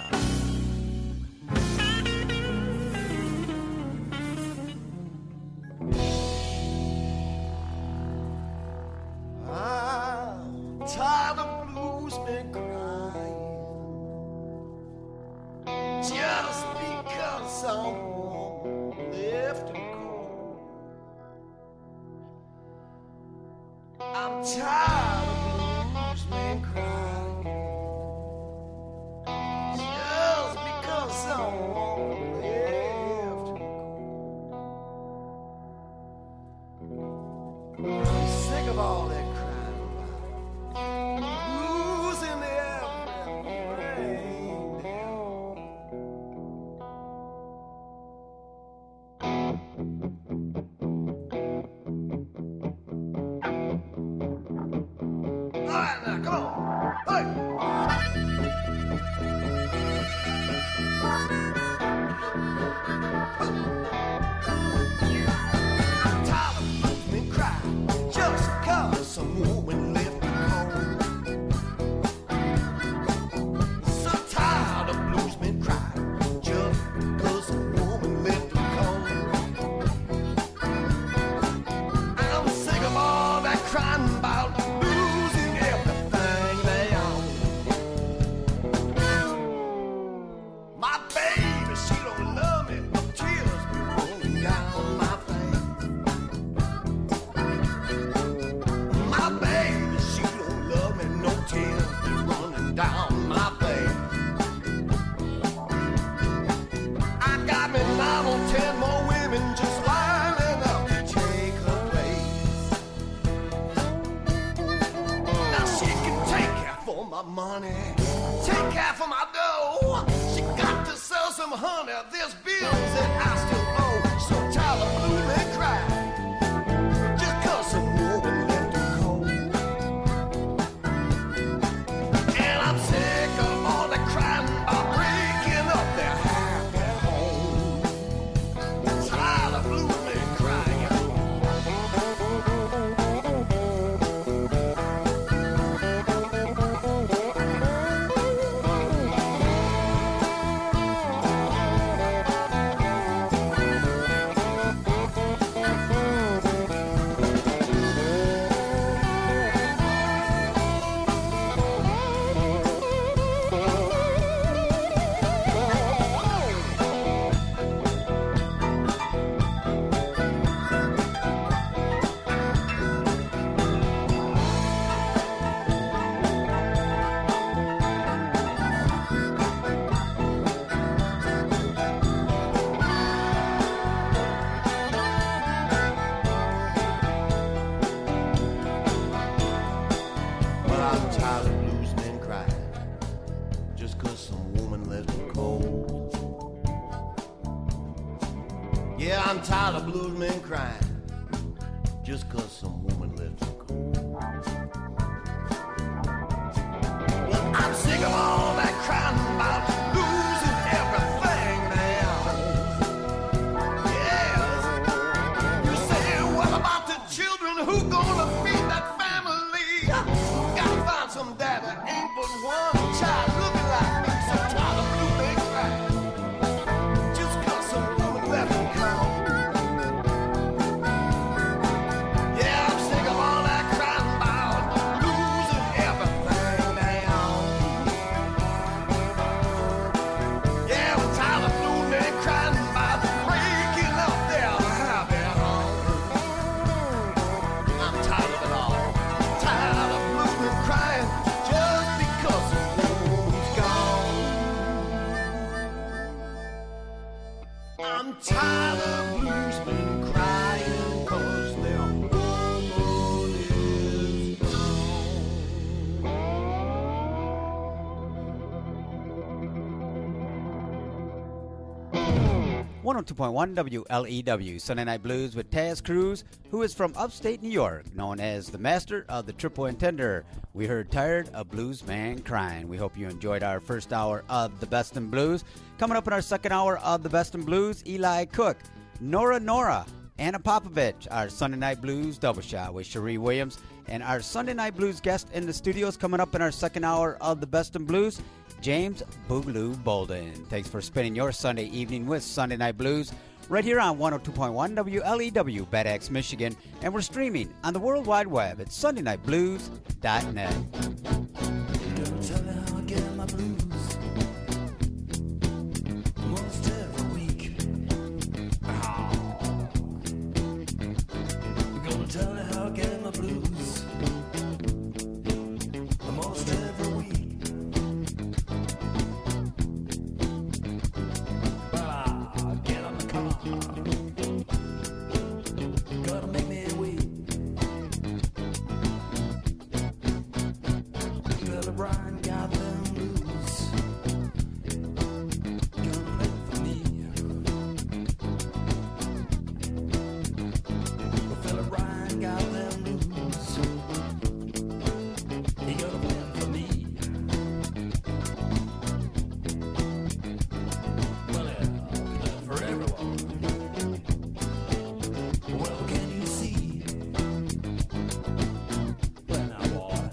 Speaker 12: I'm tired of bluesmen crying just because someone left them cold. I'm tired of bluesmen crying just because someone left them cold. I'm sick of all that crying about losing everything down. All right, now, come on. Hey. I'm tired of bluesmen crying just 'cause some woman left me cold. So tired of bluesmen crying just 'cause some woman left me cold. I'm sick of all that crying about losing everything they own. My baby, she don't love me, no tears be rolling down my face. My baby, she don't love me, no tears be running down my face. I got me nine or ten more women just lining up to take her place. Now she can take half of my money, take half of my dough. She got to sell some honey, there's bills that I still owe. So tired of bluesmen crying just 'cause some woman left them cold. And I'm sick of all the crying about breaking up their happy home. Tired of bluesmen crying. But I'm tired of bluesmen crying just 'cause some woman left them cold. Yeah, I'm tired of bluesmen crying just 'cause some woman left them cold. Well, I'm sick of all that crying about losing everything they own. Yes. You say, what about the children who gonna feed that family? Gotta find some dad that ain't but one child looking like me. So tired of bluesmen crying just 'cause some woman left them cold. Yeah, I'm sick of all that crying about losing everything they own.
Speaker 4: one oh two point one W L E W, Sunday Night Blues with Taz Cruz, who is from upstate New York, known as the master of the triple intender. We heard Tired of Blues Man Crying. We hope you enjoyed our first hour of the Best in Blues. Coming up in our second hour of the Best in Blues, Eli Cook, Nora Nora, Anna Popovich, our Sunday Night Blues double shot with Cherie Williams, and our Sunday Night Blues guest in the studios coming up in our second hour of the Best in Blues, James Boogaloo Bolden. Thanks for spending your Sunday evening with Sunday Night Blues right here on one oh two point one W L E W, Bad Axe, Michigan, and we're streaming on the World Wide Web at sunday night blues dot net.
Speaker 6: Tell me how I get my blues most every week. Oh. You're gonna tell me how I get my blues most every week. Well, I get on the car. Gotta make me wait. Billy Bryan got them blues. Gonna play for me. Well, Billy Bryan got them blues. He gonna play them for me. Well, yeah, for everyone. Well, can you see? Well, now, boy.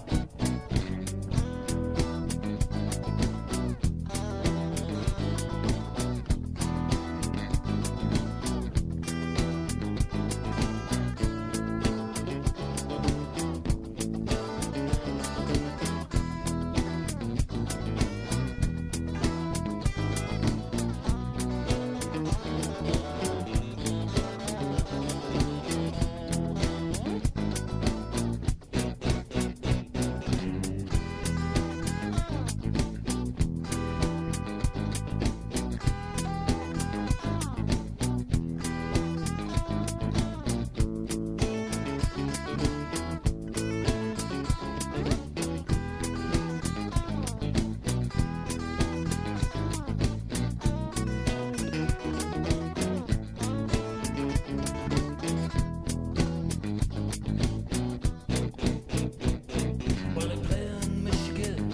Speaker 6: Well, they play in Michigan,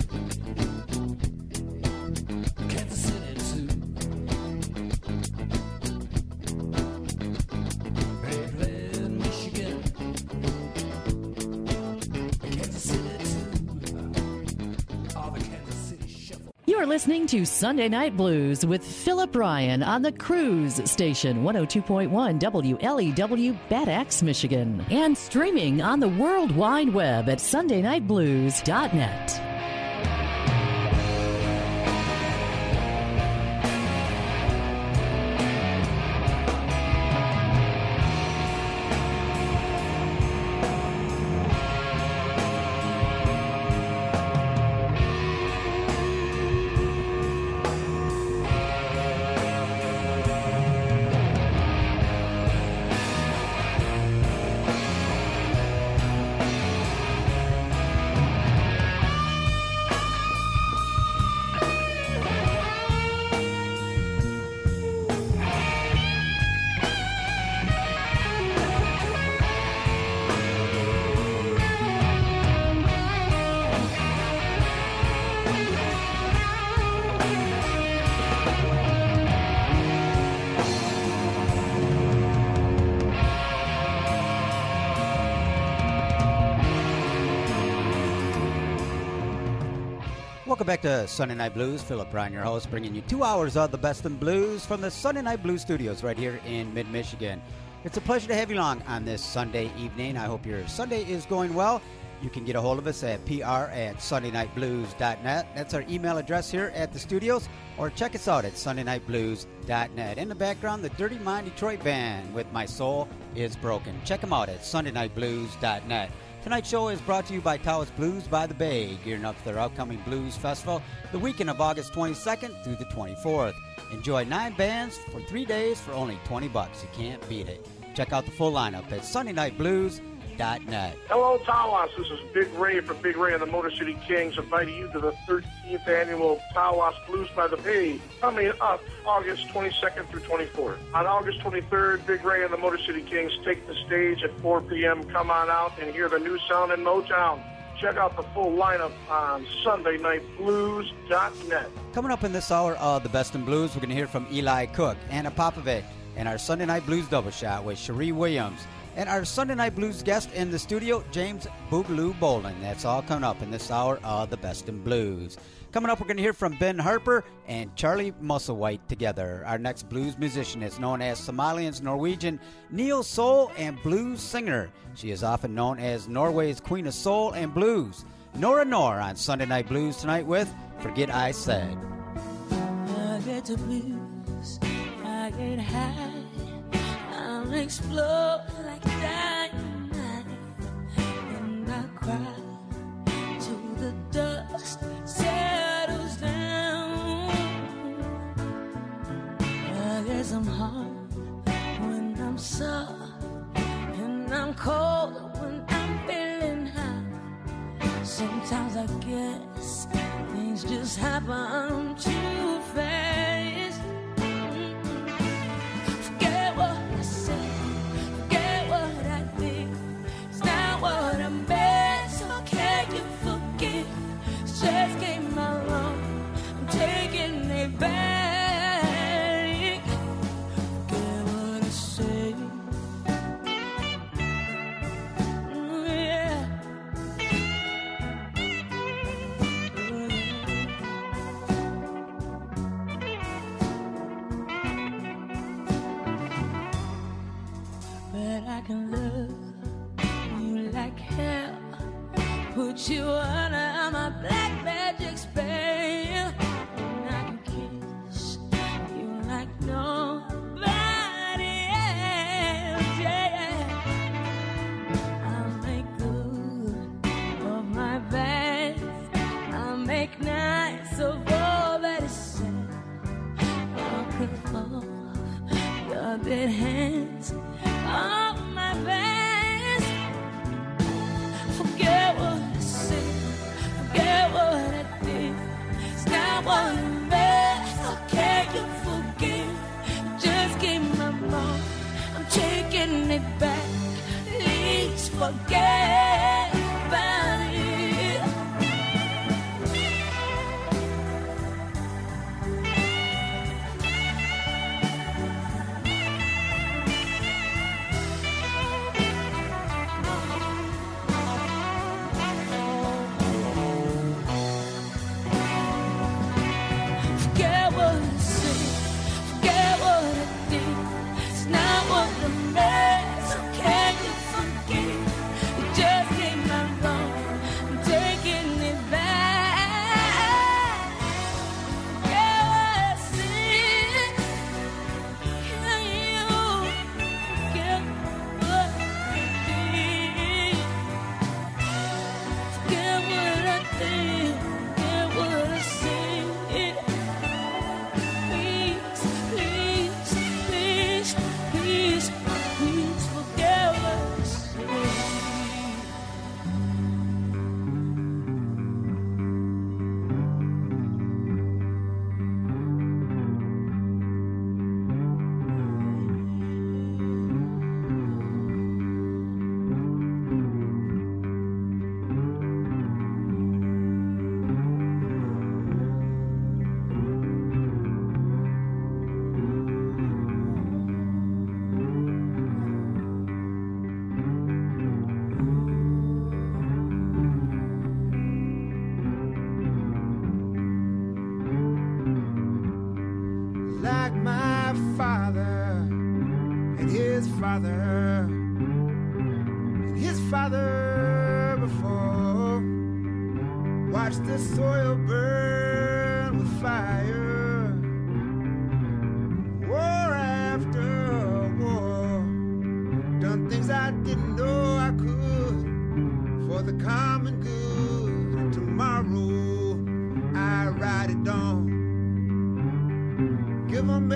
Speaker 6: Kansas City too. They play in Michigan, Kansas City too. All the Kansas City Shuffle.
Speaker 2: You're listening to Sunday Night Blues with Philip Ryan on the Cruise Station, one oh two point one W L E W, Bad Axe, Michigan, and streaming on the World Wide Web at sunday night blues dot net.
Speaker 4: Welcome back to Sunday Night Blues. Philip Ryan, your host, bringing you two hours of the best in blues from the Sunday Night Blues studios right here in mid-Michigan. It's a pleasure to have you along on this Sunday evening. I hope your Sunday is going well. You can get a hold of us at P R at sunday night blues dot net. That's our email address here at the studios. Or check us out at sunday night blues dot net. In the background, the Dirty Mind Detroit Band with My Soul Is Broken. Check them out at sunday night blues dot net. Tonight's show is brought to you by Taos Blues by the Bay, gearing up for their upcoming Blues Festival the weekend of August twenty-second through the twenty-fourth. Enjoy nine bands for three days for only twenty bucks. You can't beat it. Check out the full lineup at sunday night blues dot net.
Speaker 18: Hello, Tawas. This is Big Ray from Big Ray and the Motor City Kings, inviting you to the thirteenth annual Tawas Blues by the Bay, coming up August twenty-second through twenty-fourth. On August twenty-third, Big Ray and the Motor City Kings take the stage at four p.m. Come on out and hear the new sound in Motown. Check out the full lineup on Sunday Night Blues dot net.
Speaker 4: Coming up in this hour of the Best in Blues, we're going to hear from Eli Cook, Anna Popovic, and our Sunday Night Blues double shot with Cherie Williams. And our Sunday Night Blues guest in the studio, James Boogaloo Bolden. That's all coming up in this hour of the Best in Blues. Coming up, we're going to hear from Ben Harper and Charlie Musselwhite together. Our next blues musician is known as Somalian's Norwegian neo soul and blues singer. She is often known as Norway's Queen of Soul and Blues. Nora Nor on Sunday Night Blues tonight with Forget I Said.
Speaker 12: I get the blues, I get high, I'll explode like dynamite, and I cry till the dust settles down. I guess I'm hard when I'm soft, and I'm cold when I'm feeling high. Sometimes I guess things just happen too fast. Forget what I said, forget what I did. It's not what I meant, so can you forgive? It's just came out wrong, I'm taking it back. Forget what I said. Mm, yeah. But I can love you like hell, put you under my black magic spell, and I can kiss you like nobody else, yeah. I'll make good of my bad, I'll make nice of all that is said. I'll cut off your dead hands off my past. Forget what I said, forget what I did. It's not what I meant, so can you forgive? Just give my wrong, I'm taking it back. Please forget about it. Forget what I said, forget what I did. It's not what I meant, so can you forgive? You just came out wrong, I'm taking it back. Forget what I said, can you forget what I did? Forget what I did, forget what I said. Please, please, please, please, please forget what I said.
Speaker 19: Like my father and his father and his father before. Watch the soil burn with fire, war after war. Done things I didn't know I could for the common good. And tomorrow I ride it on. Give a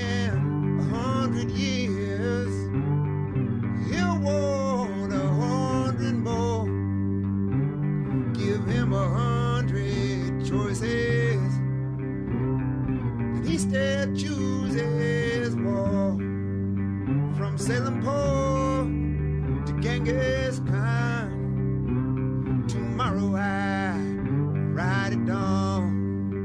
Speaker 19: man a hundred years, he'll want a Genghis Khan. Tomorrow I ride at dawn.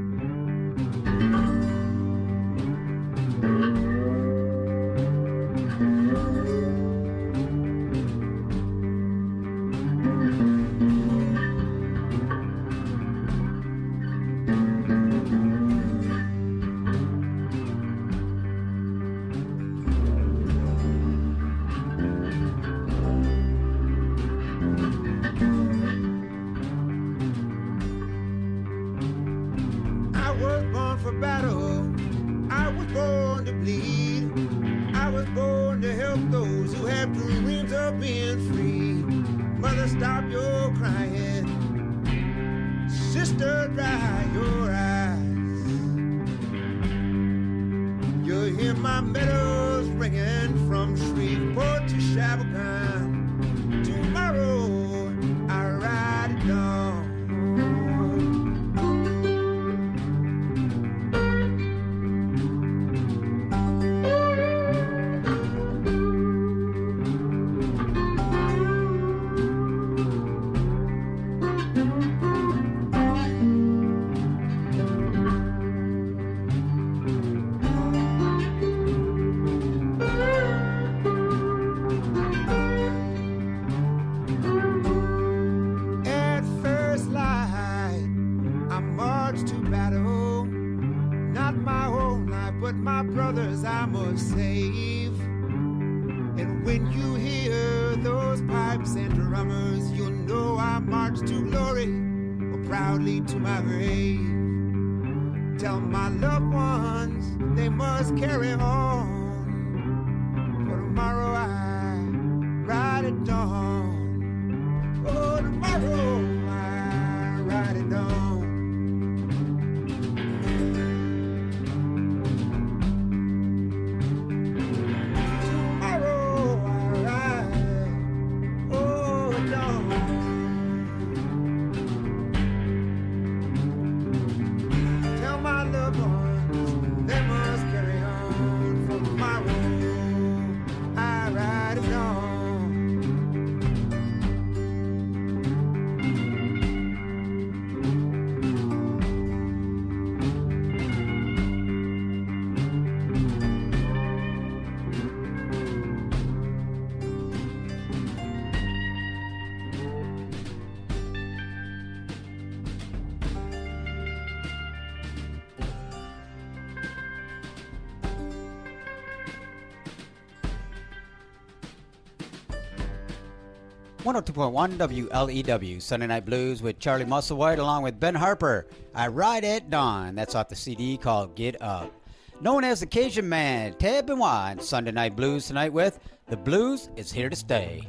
Speaker 19: I was born for battle. I was born to bleed. I was born to help those who have dreams of being free. Mother, stop your crying. Sister, dry your eyes. You hear my meadows ringing from Shreveport to Sheboygan. Tomorrow I ride at dawn. At first light, I marched to battle. Not my whole life, but my brothers I must save. And when you hear those pipes and drummers, you'll know I march to glory or proudly to my grave. Tell my loved ones they must carry on. For tomorrow I ride at dawn. Oh, tomorrow I ride at dawn. Tomorrow I ride, oh, at dawn. Tell my loved ones they must carry on. For tomorrow I ride at dawn.
Speaker 4: one oh two point one W L E W, Sunday Night Blues with Charlie Musselwhite along with Ben Harper. I Ride at Dawn. That's off the C D called Get Up. Known as the Cajun Man, Ted Benoit and Sunday Night Blues tonight with The Blues Is Here to Stay.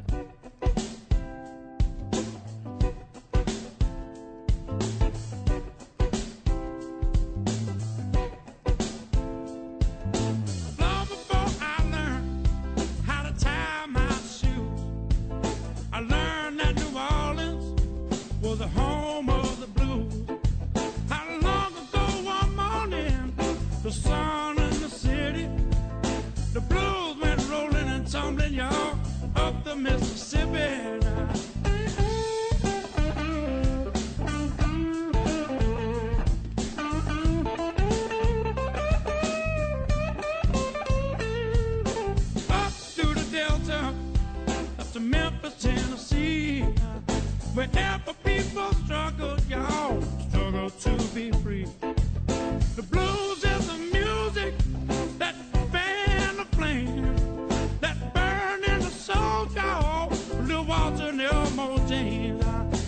Speaker 12: Long before I learned how to tie my shoes, I learned that New Orleans was the home of the blues. How long ago one morning, the sun in the city, the blues went rolling and tumbling, y'all, up the Mississippi. Up through the Delta, up to Memphis, Tennessee, wherever people struggle, y'all, struggle to be free. The blues is the music that fan the flame, that burn in the soul, y'all, Little Walter and Elmo James.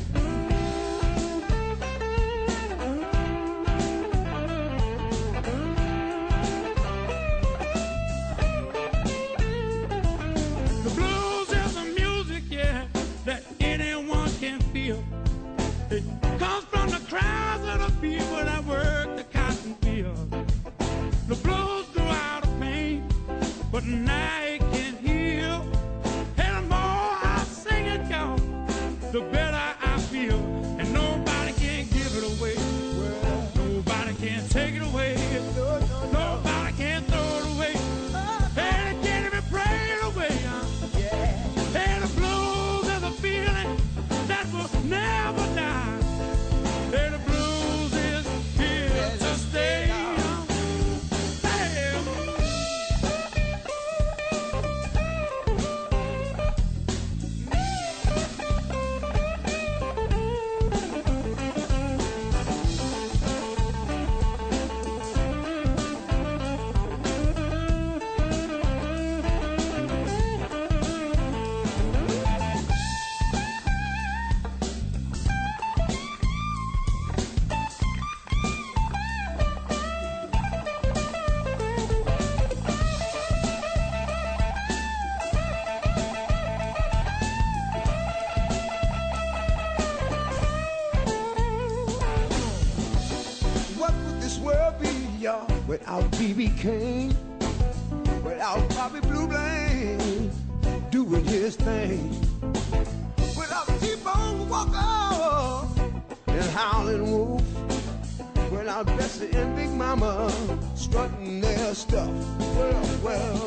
Speaker 12: The blues is the music, yeah, that anyone can feel. It comes from the crowds of the people that work the cotton field. The blues grew out of pain, but now it can heal. And the more I sing it, y'all, the better I feel. And nobody can give it away. Nobody can take it away. Nobody can throw it away. And it can't even pray it away. And the blues
Speaker 19: without B B King, without Bobby Blue Bland doing his thing, without T-Bone Walker and Howlin' Wolf, without Bessie and Big Mama strutting their stuff. Well, well.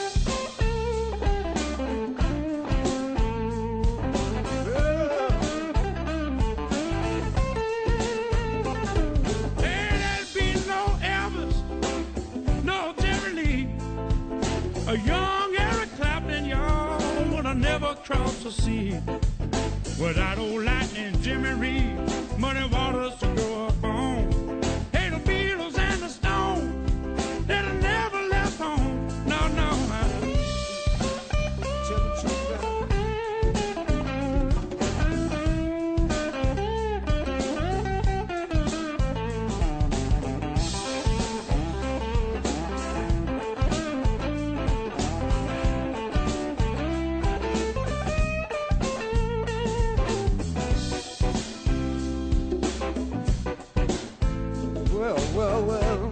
Speaker 20: A young Eric Clapton, y'all, would have never crossed the sea without old Lightning, Jimmy Reed, Muddy Waters to grow up on. Hey, the Beatles and the Stones, they'd have never left home. No, no,
Speaker 19: Tell the truth Well, well, well,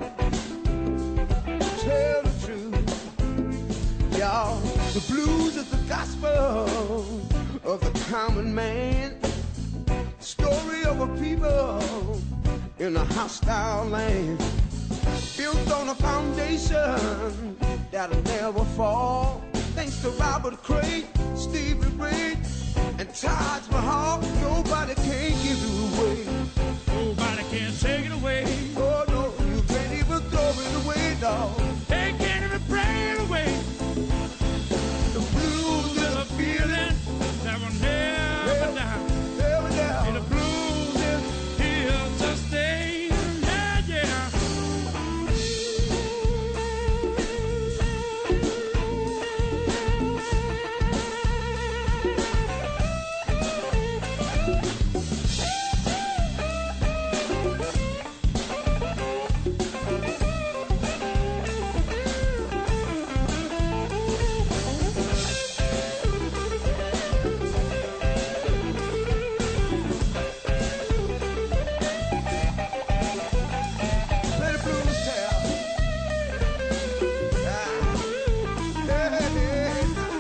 Speaker 19: tell the truth, y'all. The blues is the gospel of the common man. Story of a people in a hostile land, built on a foundation that'll never fall. Thanks to Robert Cray, Stevie Ray, and Taj Mahal, nobody can give it away.
Speaker 20: nobody can take it away.
Speaker 19: Oh no, you can't even throw it away, dog.
Speaker 20: They can't even pray it away.
Speaker 19: The blues is
Speaker 20: a feeling that will never die.
Speaker 19: Never die.
Speaker 20: And the blues is here to stay. Yeah, yeah.
Speaker 19: Play the blues tale. Ah, yeah, yeah.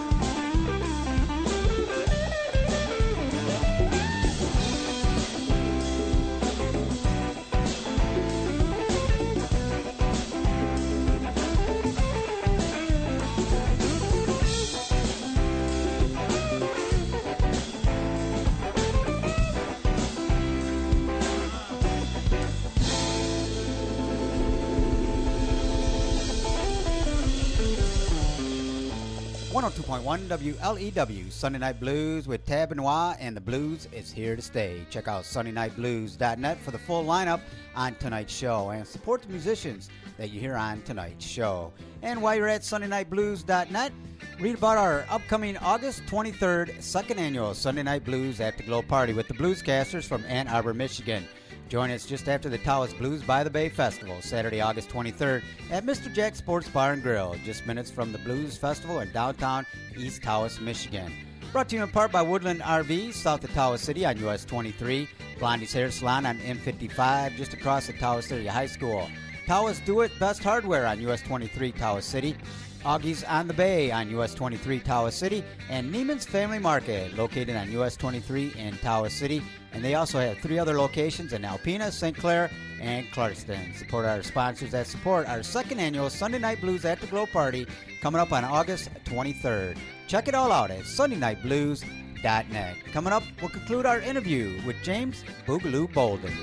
Speaker 4: one oh two point one W L E W, Sunday Night Blues with Tab Benoit, and the blues is here to stay. Check out Sunday Night Blues dot net for the full lineup on tonight's show, and support the musicians that you hear on tonight's show. And while you're at Sunday Night Blues dot net, read about our upcoming August twenty-third second annual Sunday Night Blues at the Glow Party with the Bluescasters from Ann Arbor, Michigan. Join us just after the Taos Blues by the Bay Festival, Saturday, August twenty-third at Mister Jack's Sports Bar and Grill, just minutes from the Blues Festival in downtown East Taos, Michigan. Brought to you in part by Woodland R V, south of Taos City on U S twenty-three, Blondie's Hair Salon on M fifty-five, just across the Taos City High School. Taos Do It Best Hardware on U S twenty-three, Taos City. Augie's on the Bay on U S twenty-three, Taos City, and Neiman's Family Market, located on U S twenty-three in Taos City. And they also have three other locations in Alpena, Saint Clair, and Clarkston. Support our sponsors that support our second annual Sunday Night Blues at the Glow Party coming up on August twenty-third. Check it all out at Sunday Night Blues dot net. Coming up, we'll conclude our interview with James Boogaloo Bolden.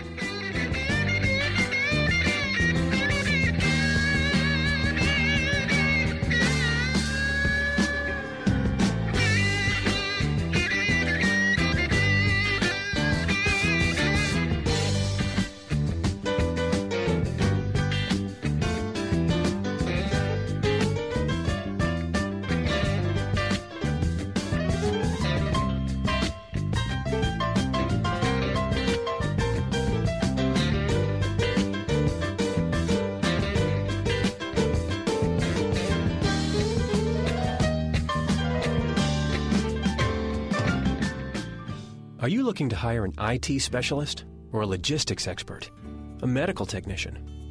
Speaker 21: Are you looking to hire an I T specialist or a logistics expert, a medical technician,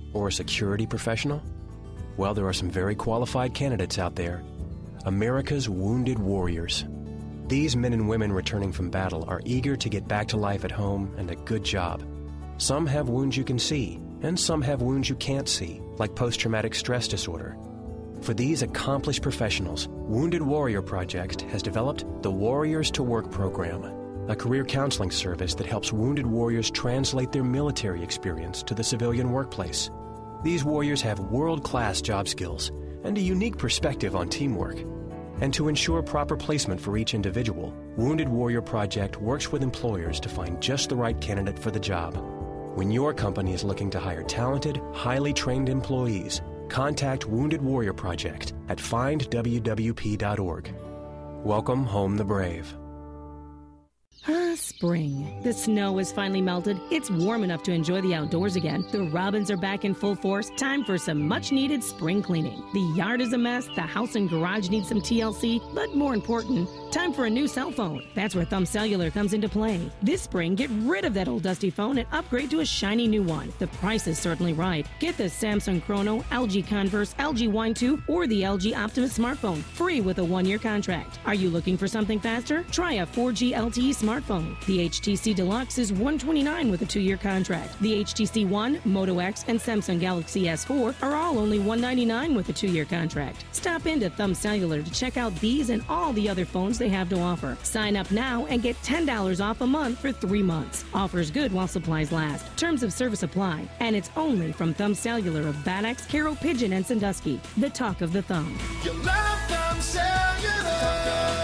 Speaker 21: or a security professional? Well, there are some very qualified candidates out there. America's Wounded Warriors. These men and women returning from battle are eager to get back to life at home and a good job. Some have wounds you can see, and some have wounds you can't see, like post-traumatic stress disorder. For these accomplished professionals, Wounded Warrior Project has developed the Warriors to Work program, a career counseling service that helps wounded warriors translate their military experience to the civilian workplace. These warriors have world-class job skills and a unique perspective on teamwork. And to ensure proper placement for each individual, Wounded Warrior Project works with employers to find just the right candidate for the job. When your company is looking to hire talented, highly trained employees, contact Wounded Warrior Project at find w w p dot org. Welcome home the brave.
Speaker 22: Ah, spring. The snow has finally melted. It's warm enough to enjoy the outdoors again. The robins are back in full force. Time for some much-needed spring cleaning. The yard is a mess. The house and garage need some T L C. But more important, time for a new cell phone. That's where Thumb Cellular comes into play. This spring, get rid of that old dusty phone and upgrade to a shiny new one. The price is certainly right. Get the Samsung Chrono, L G Converse, L G Wine two, or the L G Optimus smartphone, free with a one-year contract. Are you looking for something faster? Try a four G L T E smartphone. The H T C Deluxe is one hundred twenty-nine dollars with a two-year contract. The H T C One, Moto X, and Samsung Galaxy S four are all only one hundred ninety-nine dollars with a two-year contract. Stop into Thumb Cellular to check out these and all the other phones they have to offer. Sign up now and get ten dollars off a month for three months. Offers good while supplies last. Terms of service apply. And it's only from Thumb Cellular of Bad Axe, Carroll, Pigeon, and Sandusky. The talk of the thumb.
Speaker 6: You love Thumb Cellular.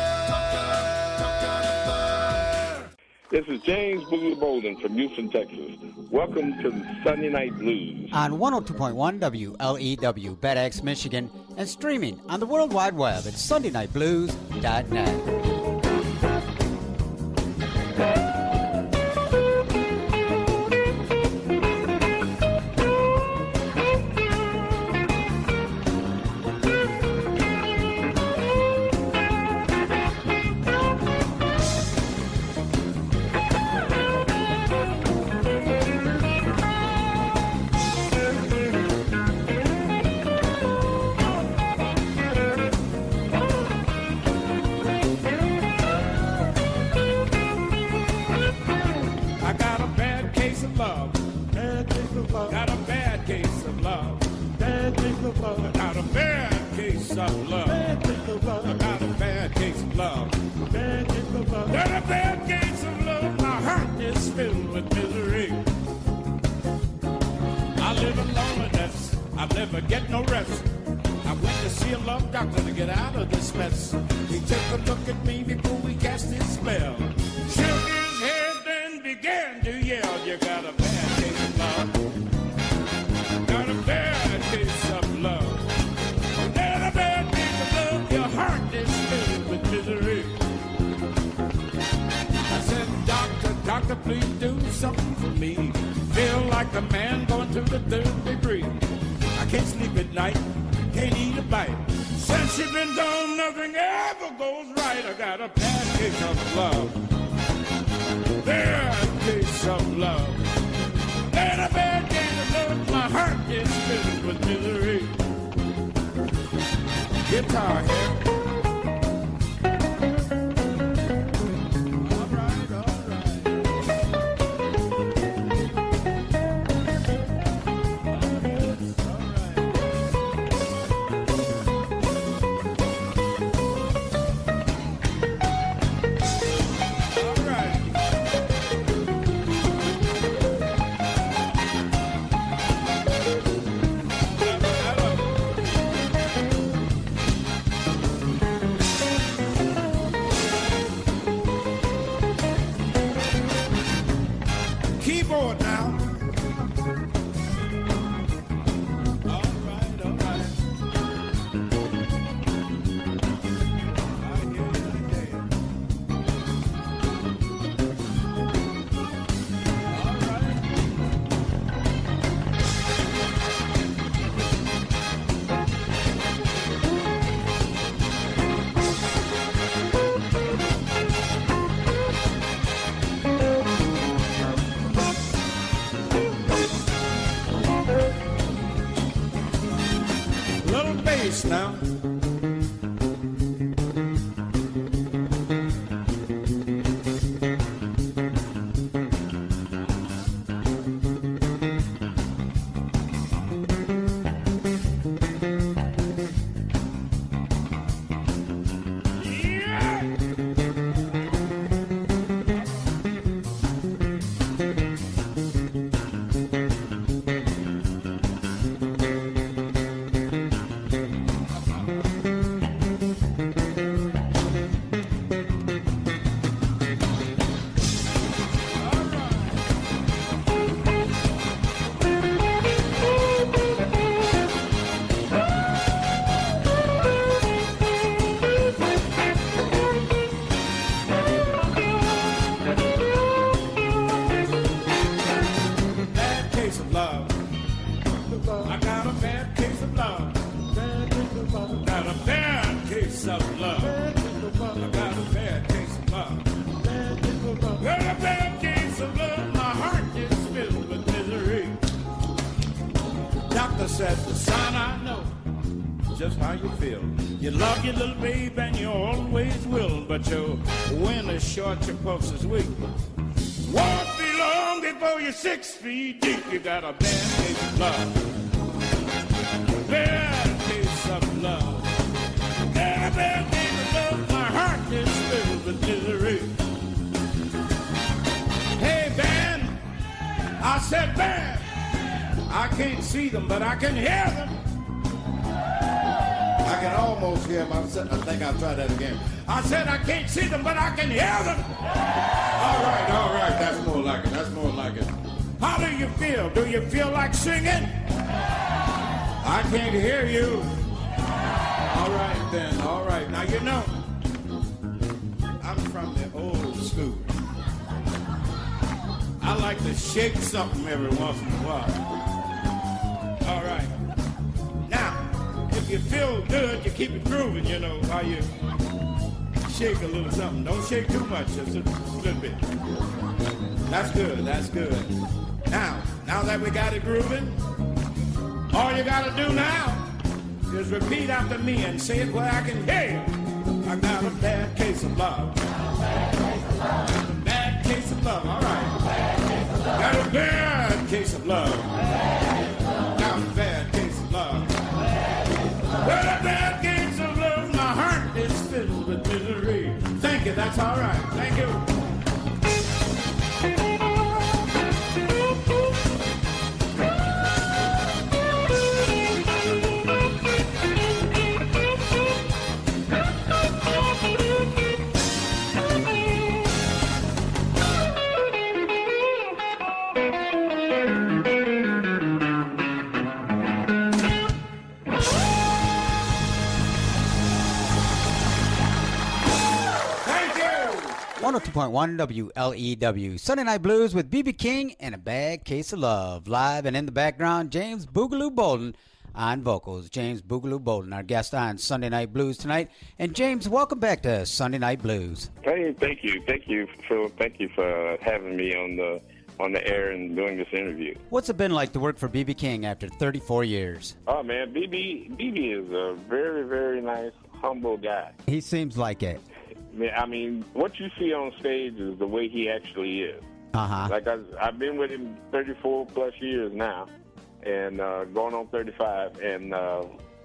Speaker 1: This is James Boogaloo Bolden from Houston, Texas. Welcome to the Sunday Night Blues.
Speaker 4: On one oh two point one W L E W, Bad Axe, Michigan, and streaming on the World Wide Web at sunday night blues dot net.
Speaker 19: case now.
Speaker 20: Said, son, I know just how you feel. You love your little babe and you always will, but your wind is short, your pulse is weak. Won't be long before you're six feet deep. You got a bad case of love. Bad case of love. Got a bad case of love. My heart is filled with misery. Hey, Ben. I said, Ben. I can't see them, but I can hear them.
Speaker 19: I can almost hear them. I think I'll try that again.
Speaker 20: I said I can't see them, but I can hear them.
Speaker 19: All right, all right. That's more like it. That's more like it.
Speaker 20: How do you feel? Do you feel like singing?
Speaker 19: I can't hear you. All right, then. All right. Now, you know, I'm from the old school. I like to shake something every once in a while.
Speaker 20: All right. Now, if you feel good, you keep it grooving, you know, while you shake a little something. Don't shake too much, just a little bit. That's good, that's good. Now, now that we got it grooving, all you got to do now is repeat after me and say it where I can hear you. I got a bad case of love. A bad case of love, all right. Got a bad case of love. Got a bad case of love. Got a bad case of love. My heart is filled with misery. Thank you, that's all right. Thank you.
Speaker 4: one oh two point one W L E W. Sunday Night Blues with B B King and a Bad Case of Love. Live and in the background, James Boogaloo Bolden on vocals. James Boogaloo Bolden, our guest on Sunday Night Blues tonight. And James, welcome back to Sunday Night Blues.
Speaker 1: Hey, thank you. Thank you, Phil. Thank you for having me on the on the air and doing this interview.
Speaker 4: What's it been like to work for B B King after thirty-four years?
Speaker 1: Oh, man, B B, B B is a very, very nice, humble guy.
Speaker 11: He seems like it.
Speaker 1: I mean, what you see on stage is the way he actually is.
Speaker 11: Uh-huh.
Speaker 1: Like, I, I've been with him thirty-four plus years now, and uh, going on thirty-five, and, uh,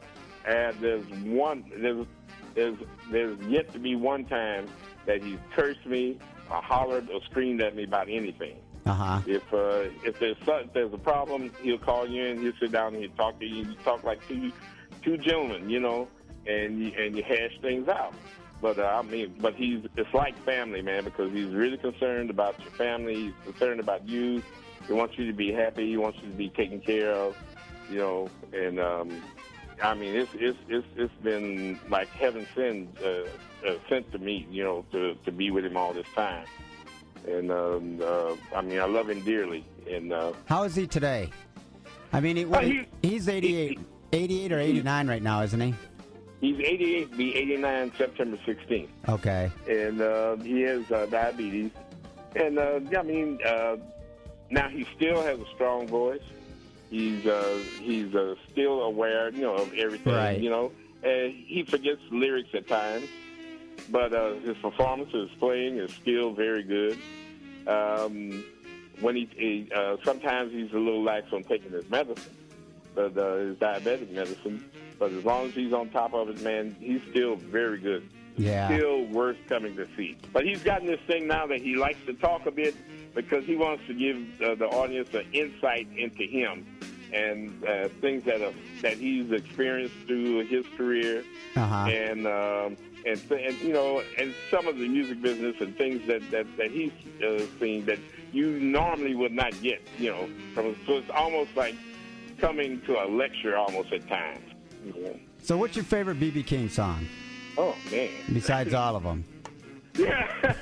Speaker 1: and there's one, there's, there's, there's yet to be one time that he's cursed me or hollered or screamed at me about anything.
Speaker 11: Uh-huh.
Speaker 1: If uh, if there's some, if there's a problem, he'll call you in, he'll sit down and he'll talk to you, you talk like two two gentlemen, you know, and you, and you hash things out. But uh, I mean, but he's it's like family, man, because he's really concerned about your family. He's concerned about you. He wants you to be happy. He wants you to be taken care of, you know. And um, I mean, it's it's it's it's been like heaven sent uh, uh, sent to me, you know, to to be with him all this time. And um, uh, I mean, I love him dearly. And uh,
Speaker 11: how is he today? I mean, he, what,
Speaker 1: uh, he,
Speaker 11: he's eighty-eight,
Speaker 1: he,
Speaker 11: eighty-eight or eighty-nine right now, isn't he?
Speaker 1: He's eighty-eight, be eighty-nine September sixteenth.
Speaker 11: Okay.
Speaker 1: And uh, he has uh, diabetes. And, uh, I mean, uh, now he still has a strong voice. He's uh, he's uh, still aware, you know, of everything,
Speaker 11: right.
Speaker 1: you know. uh, he forgets lyrics at times, but uh, his performance, his playing, his skill, very good. Um, when he, he uh, sometimes he's a little lax on taking his medicine, but uh, his diabetic medicine. But as long as he's on top of it, man, he's still very good.
Speaker 11: Yeah.
Speaker 1: Still worth coming to see. But he's gotten this thing now that he likes to talk a bit because he wants to give uh, the audience an insight into him and uh, things that have, that he's experienced through his career,
Speaker 11: Uh-huh.
Speaker 1: and um, and and you know, and some of the music business and things that that that he's uh, seen that you normally would not get. You know, from so it's almost like coming to a lecture almost at times. You know?
Speaker 11: So what's your favorite B B King song?
Speaker 1: Oh, man.
Speaker 11: Besides all of them.
Speaker 1: Yeah.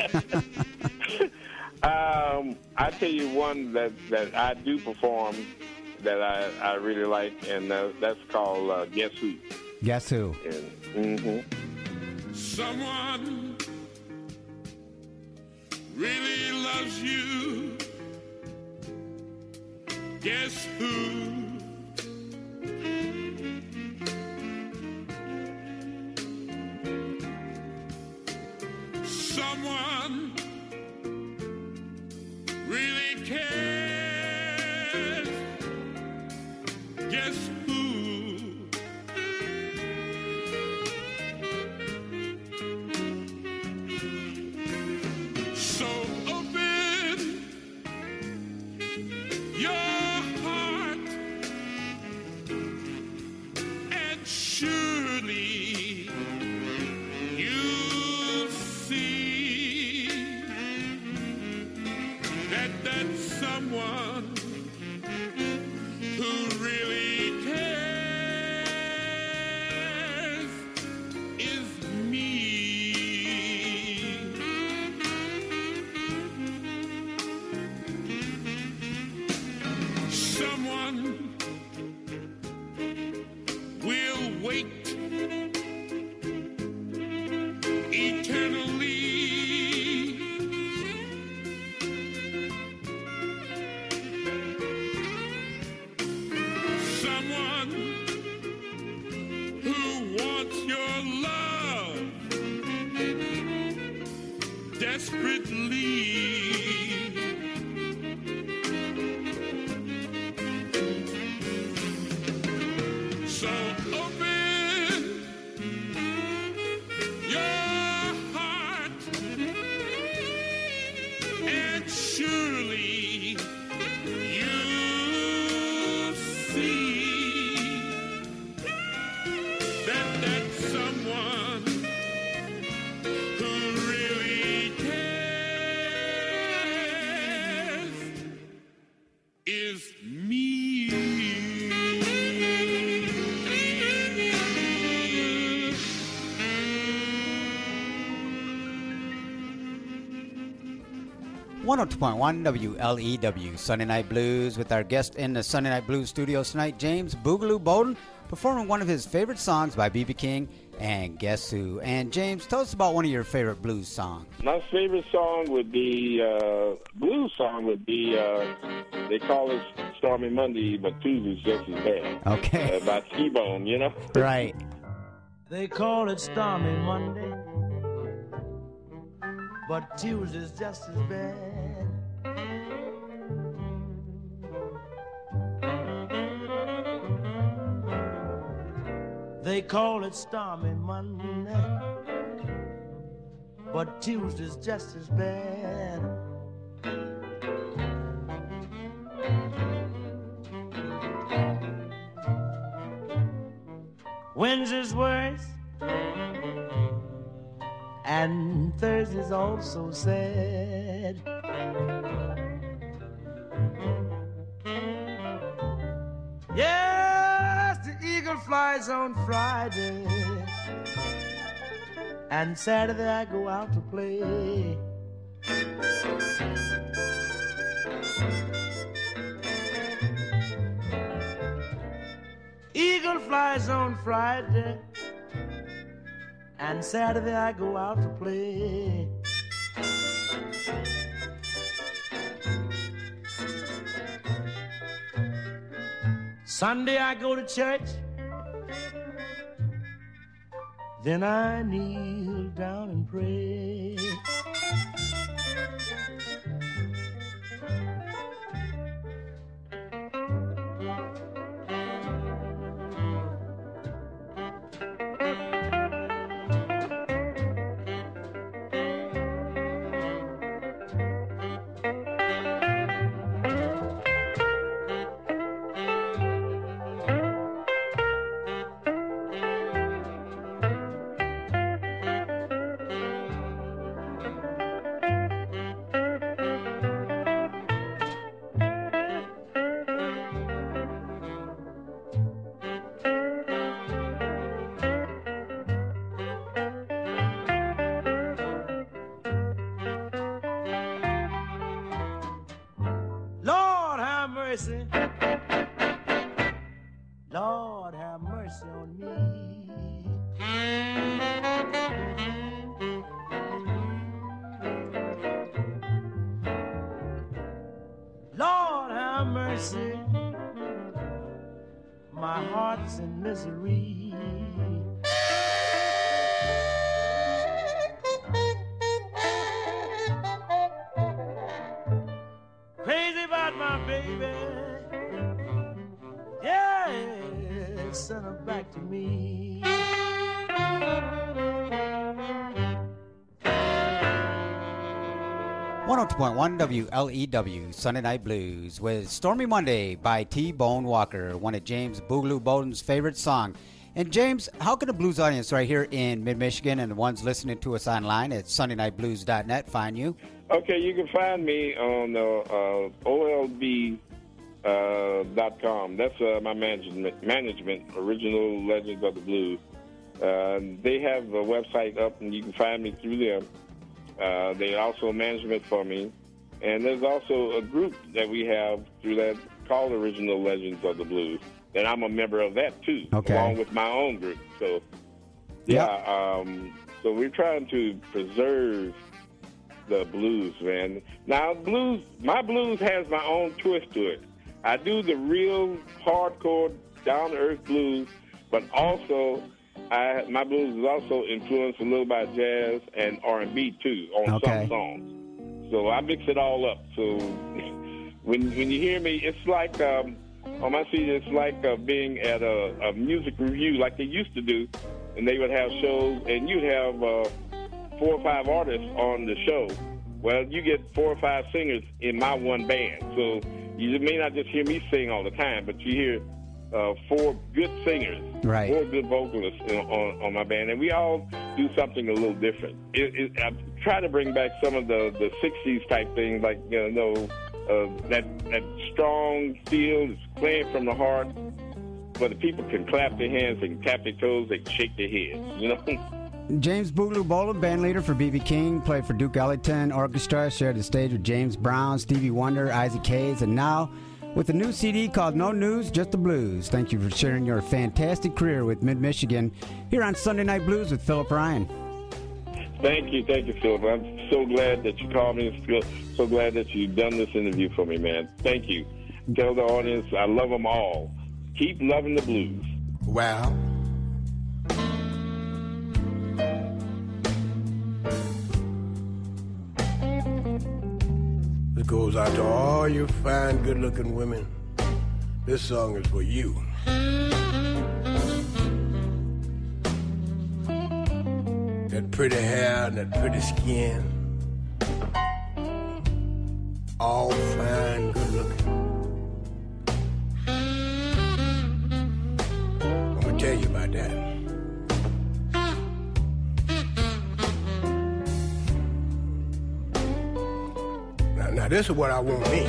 Speaker 1: um, I tell you one that, that I do perform that I, I really like, and uh, that's called uh, Guess Who.
Speaker 11: Guess Who?
Speaker 1: And, mm-hmm.
Speaker 3: Someone really loves you. Guess who? Someone really cares. Guess who? So open your heart and surely you'll see that that's someone who really cares is me. Someone will wait eternally. Someone who wants your love desperately. So open your heart and surely you'll see that that's someone who really cares is me.
Speaker 4: one oh two point one W L E W, Sunday Night Blues, with our guest in the Sunday Night Blues studios tonight, James Boogaloo Bolden, performing one of his favorite songs by B B King, and Guess Who. And James, tell us about one of your favorite blues songs.
Speaker 1: My favorite song would be, uh, blues song would be, uh, they call it Stormy Monday, but Tuesday's just as bad.
Speaker 11: Okay.
Speaker 1: Uh, by T-Bone, you know?
Speaker 11: Right.
Speaker 12: They call it Stormy Monday, but Tuesday's just as bad. They call it Stormy Monday, but Tuesday's just as bad. Wednesday's worse, and Thursday's also sad. Yes, the eagle flies on Friday, and Saturday I go out to play. Eagle flies on Friday, and Saturday I go out to play. Sunday I go to church,
Speaker 5: then I kneel down and pray. Lord have mercy. Lord have mercy on me. Lord have mercy. My heart's in misery. Crazy about my baby. Yeah, send her back to me.
Speaker 4: one oh two point one W L E W, Sunday Night Blues, with Stormy Monday by T-Bone Walker, one of James Boogaloo Bolden's favorite song. And James, how can the blues audience right here in mid-Michigan and the ones listening to us online at sunday night blues dot net find you?
Speaker 1: Okay, you can find me on uh, uh, O L B dot com. That's uh, my management, management, Original Legends of the Blues. Uh, they have a website up, and you can find me through them. Uh, they also management for me. And there's also a group that we have through that called Original Legends of the Blues. And I'm a member of that, too,
Speaker 11: okay.
Speaker 1: along with my own group. So, yeah, yep. um, so we're trying to preserve the blues, man. Now, blues, my blues has my own twist to it. I do the real hardcore, down-to-earth blues, but also I, my blues is also influenced a little by jazz and R and B, too, on
Speaker 11: okay.
Speaker 1: some songs. So I mix it all up. So when when you hear me, it's like... Um, on my C D, it's like uh, being at a, a music review like they used to do, and they would have shows, and you'd have uh, four or five artists on the show. Well, you get four or five singers in my one band, so you may not just hear me sing all the time, but you hear uh, four good singers,
Speaker 11: right.
Speaker 1: four good vocalists in, on, on my band, and we all do something a little different. It, it, I try to bring back some of the, the sixties type things, like, you know, Uh, that that strong feel is playing from the heart, but the people can clap their hands, they can tap their toes, they can shake their heads, you know?
Speaker 11: James Boogaloo Bolden, band leader for B B King, played for Duke Ellington Orchestra, shared the stage with James Brown, Stevie Wonder, Isaac Hayes, and now with a new C D called No News, Just the Blues. Thank you for sharing your fantastic career with Mid-Michigan here on Sunday Night Blues with Philip Ryan.
Speaker 1: Thank you, thank you, Philip. I'm so glad that you called me. I'm so glad that you've done this interview for me, man. Thank you. Tell the audience I love them all. Keep loving the blues.
Speaker 6: Well, this goes out to all you fine, good-looking women. This song is for you. That pretty hair and that pretty skin, all fine, good looking. I'm gonna tell you about that. Now, now this is what I want me.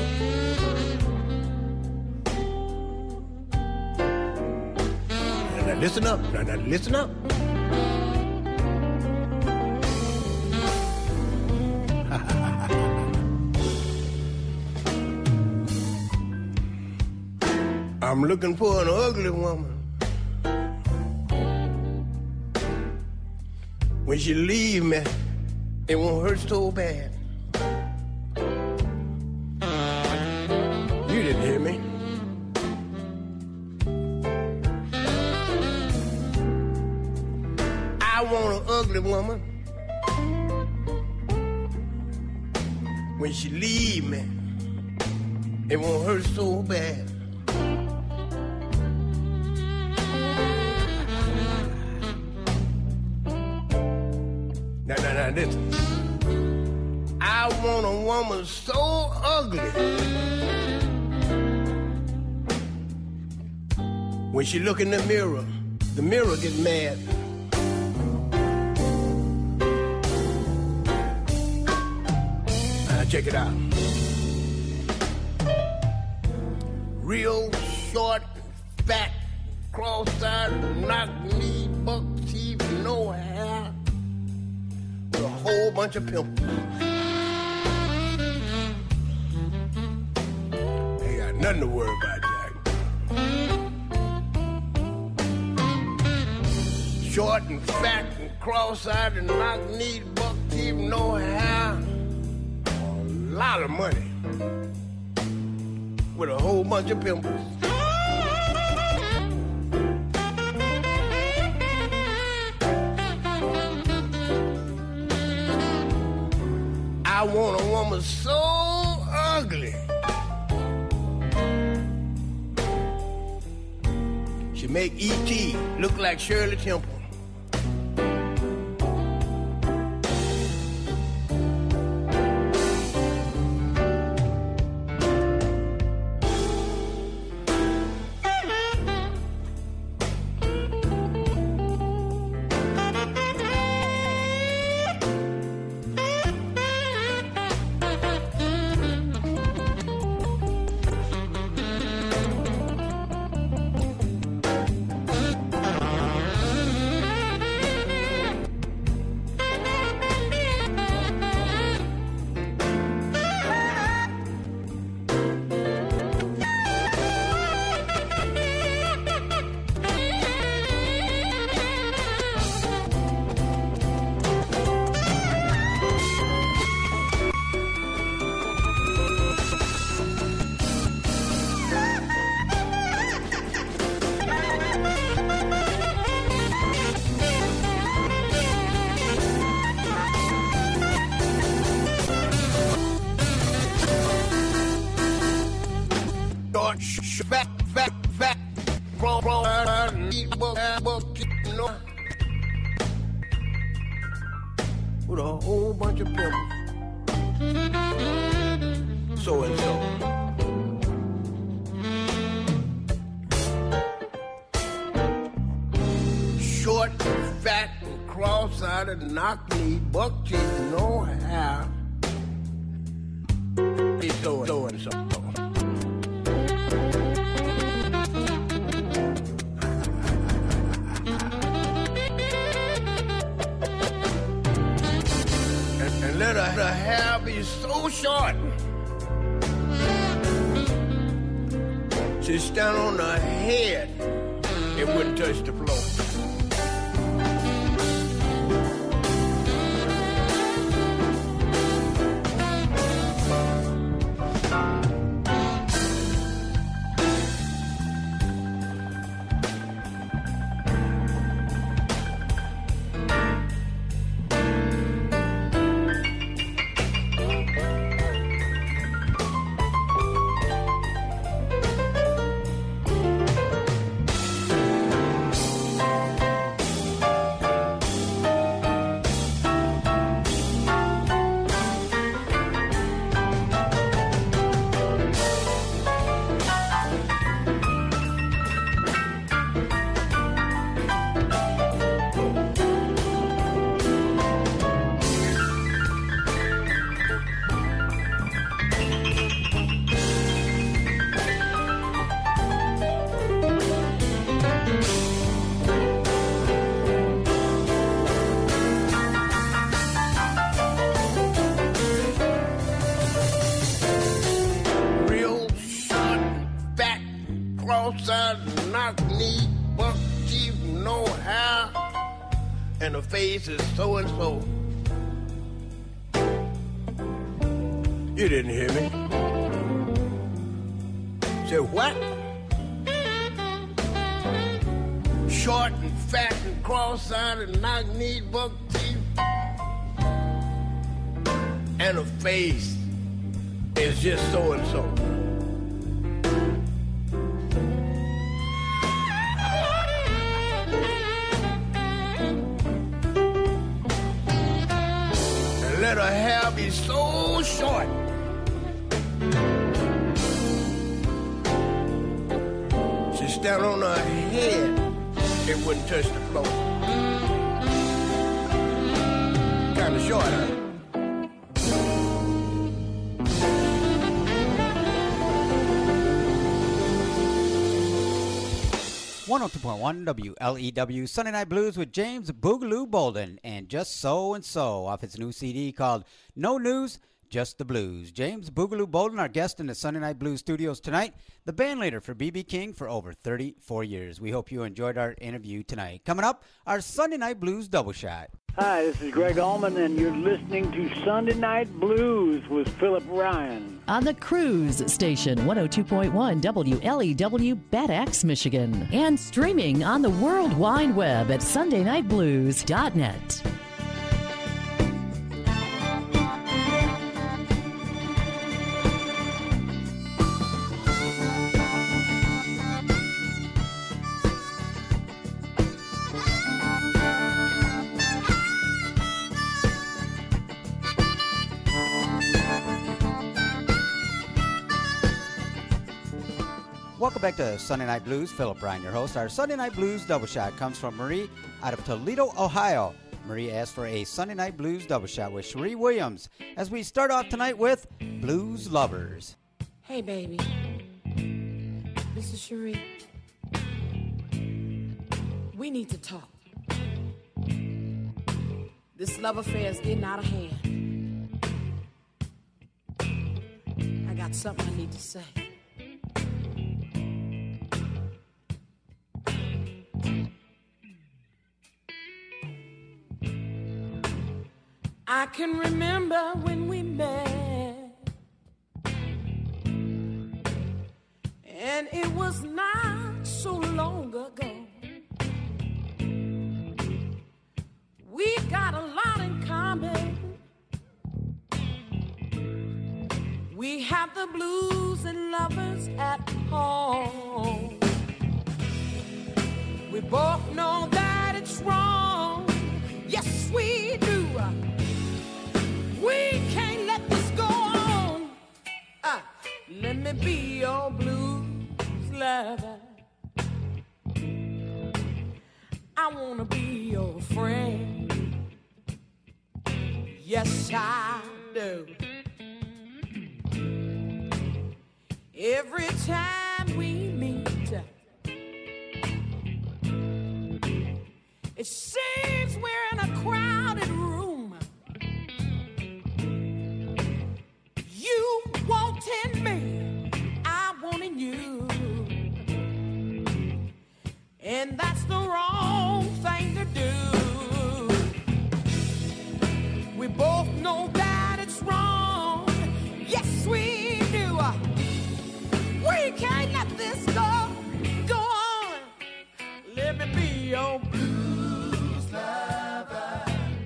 Speaker 6: Now, now listen up. Now, now listen up. I'm looking for an ugly woman. When she leave me, it won't hurt so bad. You didn't hear me. I
Speaker 7: ugly woman, when she leave me, it won't hurt so bad. Now, now, now, listen. I want a woman so ugly. When she look in the mirror, the mirror gets mad. Now, check it out. Real short, fat, cross-eyed, knock-knee, buck teeth, no hair, with a whole bunch of pimples. Ain't got nothing to worry about, Jack. Short and fat and cross-eyed and knock-knee, buck teeth, no hair, a lot of money, with a whole bunch of pimples. I want a woman so ugly. She make E T look like Shirley Temple. Fat, fat, fat, roll, roll, with a whole bunch of pimples. So and so. Short, fat, and cross-eyed, knock-knee, buck-teeth, no hair. So and so and so. And let her, her hair be so short. She stand on her head, it wouldn't touch the floor. Face is so and so. You didn't hear me. Say what? Short and fat and cross-eyed and knock-kneed, buck and a face is just so and so. And let her hair be so short. She stand on her head, it wouldn't touch the floor. Kind of short, huh?
Speaker 4: one oh two point one W L E W Sunday Night Blues with James Boogaloo Bolden and Just So and So off his new C D called No News, Just the Blues. James Boogaloo Bolden, our guest in the Sunday Night Blues studios tonight, the band leader for B B King for over thirty-four years. We hope you enjoyed our interview tonight. Coming up, our Sunday Night Blues double shot.
Speaker 8: Hi, this is Greg Allman, and you're listening to Sunday Night Blues with Philip Ryan.
Speaker 2: On the Cruise Station, one oh two point one W L E W, Bad Axe, Michigan. And streaming on the World Wide Web at sunday night blues dot net.
Speaker 4: Welcome back to Sunday Night Blues. Philip Ryan, your host. Our Sunday Night Blues double shot comes from Marie out of Toledo, Ohio. Marie asked for a Sunday Night Blues double shot with Cherie Williams as we start off tonight with Blues Lovers.
Speaker 9: Hey, baby. This is Cherie. We need to talk. This love affair is getting out of hand. I got something I need to say. I can remember when we met, and it was not so long ago. We got a lot in common. We have the blues and lovers at home. We both know that it's wrong. Yes, we do. We can't let this go on. Uh, let me be your blues lover. I wanna be your friend. Yes, I do. Every time we meet, it seems we're in a crowded room. You wanting me, I wanting you, and that's the wrong thing to do. We both know that it's wrong. Yes, we do. We can't let this go, go on. Let me be your blues lover.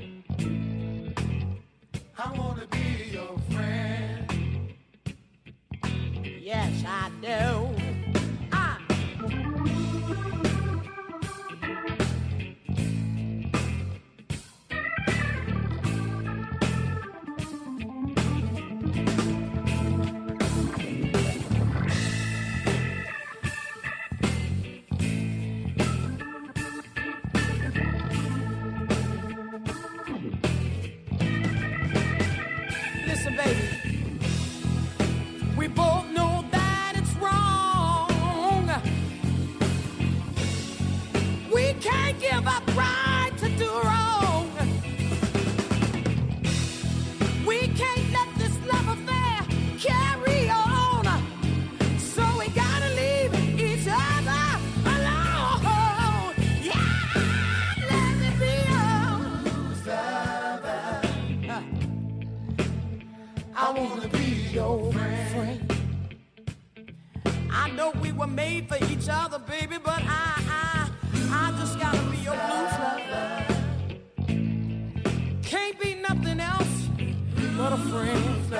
Speaker 9: I wanna be your friend. Yes, I do. I Listen, baby, we both know that it's wrong. We can't give up right to do wrong. We can't let this love affair carry on. So we gotta leave each other alone. Yeah, let me be your lover. Uh. I wanna be your friend. I know we were made for each other, baby, but I, I, I just gotta be your blues lover. Can't be nothing else but a friend.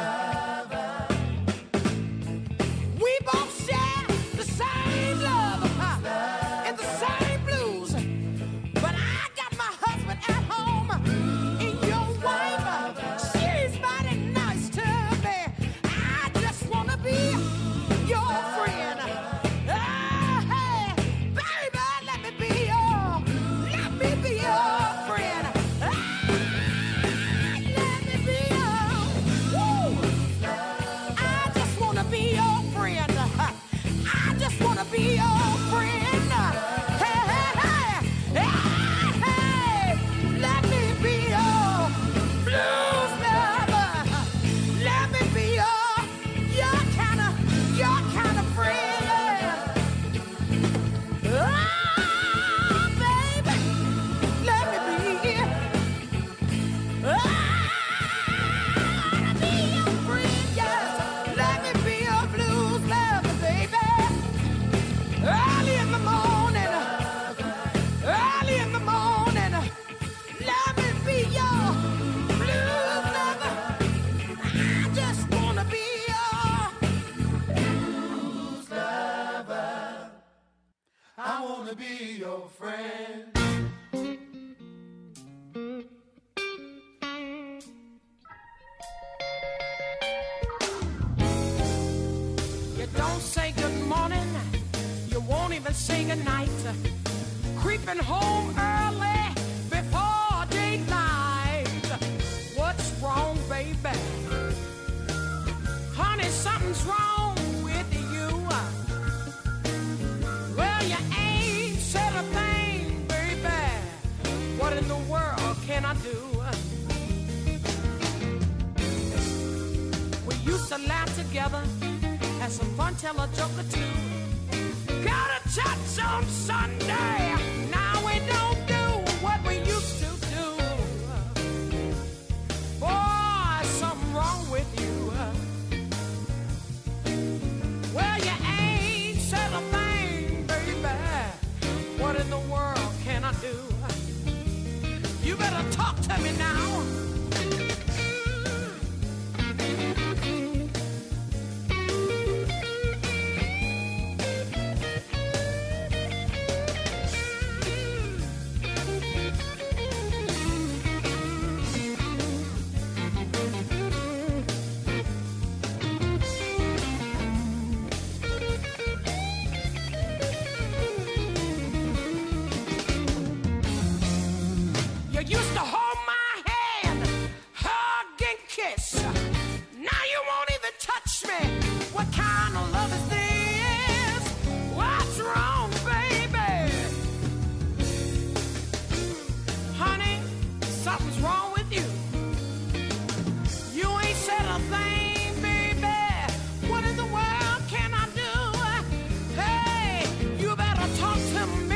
Speaker 9: We both share the same love uh, and the same blues. But I got my husband at home, and your wife, uh, she's mighty nice to me. I just wanna be your friend. Ah, hey, baby, let me be your, let me be your friend. Ah, let me be your, woo. I just wanna be your friend. I just wanna be your friend. Hey, hey, hey, hey, hey, let me be your blues lover. Let me be your, your kind of, your kind of friend. Oh, baby, let me be. Oh, I wanna be your friend, yes. Let me be your blues lover, baby. Early in the morning, early in the morning, let me be your blues lover. I just wanna be your blues lover. I wanna be your friend. You don't say good morning, you won't even say good night. Creeping home early before daylight. What's wrong, baby? Honey, something's wrong with you. Well, you ain't said a thing, baby. What in the world can I do? We used to laugh together, have some fun, tell a joke or two. Got a church on Sunday. Now we don't do what we used to do. Boy, something wrong with you. Well, you ain't said a thing, baby. What in the world can I do? You better talk to me now. You used to hold my hand, hug and kiss. Now you won't even touch me. What kind of love is this? What's wrong, baby? Honey, something's wrong with you. You ain't said a thing, baby. What in the world can I do? Hey, you better talk to me.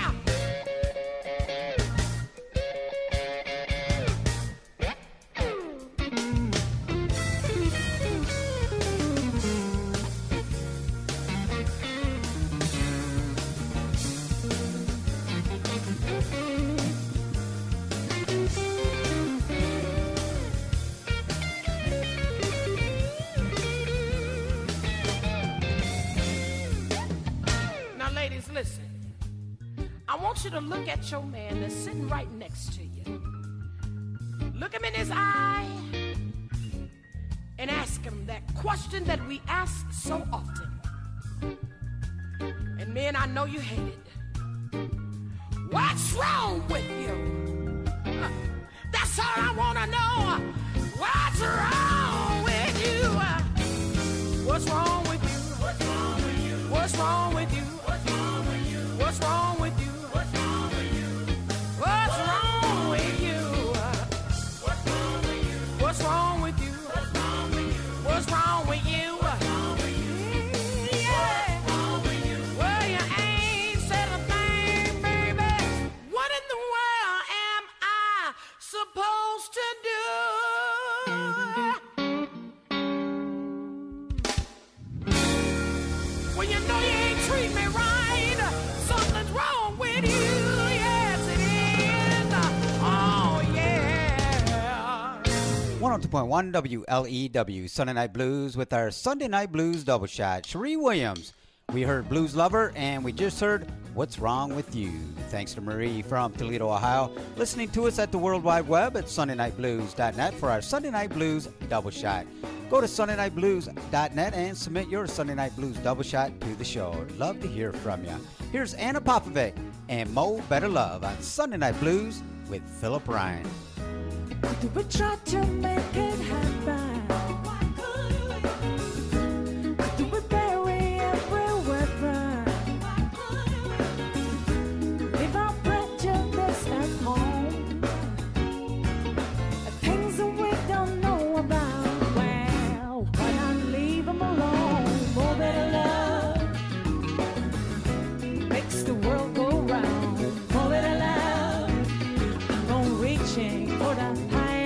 Speaker 9: Now, ladies, listen. I want you to look at your man that's sitting right next to you. Look him in his eye and ask him that question that we ask so often. And men, I know you hate it. What's wrong with you? Uh, That's all I want to know. What's wrong with you? Uh, What's wrong with you? What's wrong with you? What's wrong with you? What's wrong with you? What's wrong with you? What's wrong with you? What's wrong with you? What's wrong with you? What's wrong with you? What's wrong with you? Yeah. Well, you ain't said a thing, baby. What in the world am I supposed to do? Well, you know you ain't treat me right. Something's wrong with you. Yes, it is. Oh, yeah.
Speaker 11: one
Speaker 4: one oh two point one W L E W, Sunday Night Blues with our Sunday Night Blues double shot. Cherie Williams, we heard Blues Lover, and we just heard What's Wrong With You. Thanks to Marie from Toledo, Ohio, listening to us at the World Wide Web at sunday night blues dot net for our Sunday Night Blues double shot. Go to sunday night blues dot net and submit your Sunday Night Blues double shot to the show. I'd love to hear from you. Here's Anna Popovic and Mo Better Love on Sunday Night Blues with Philip Ryan.
Speaker 12: Do we try to make it happen? Do we bury every weapon? Leave our prejudice at home? Things that we don't know about. Well, why not leave them alone? More better love makes the world go round. More better love, go reaching for that.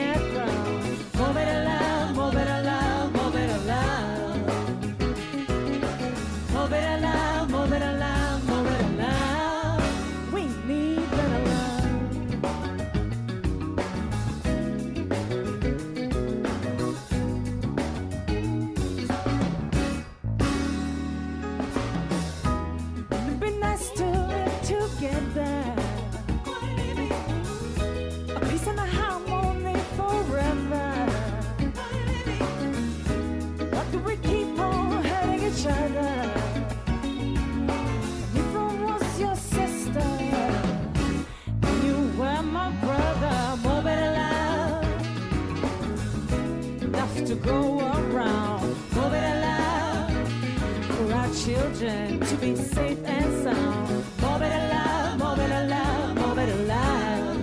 Speaker 12: To go around, more better love for our children to be safe and sound. More better love, more better love, more better love.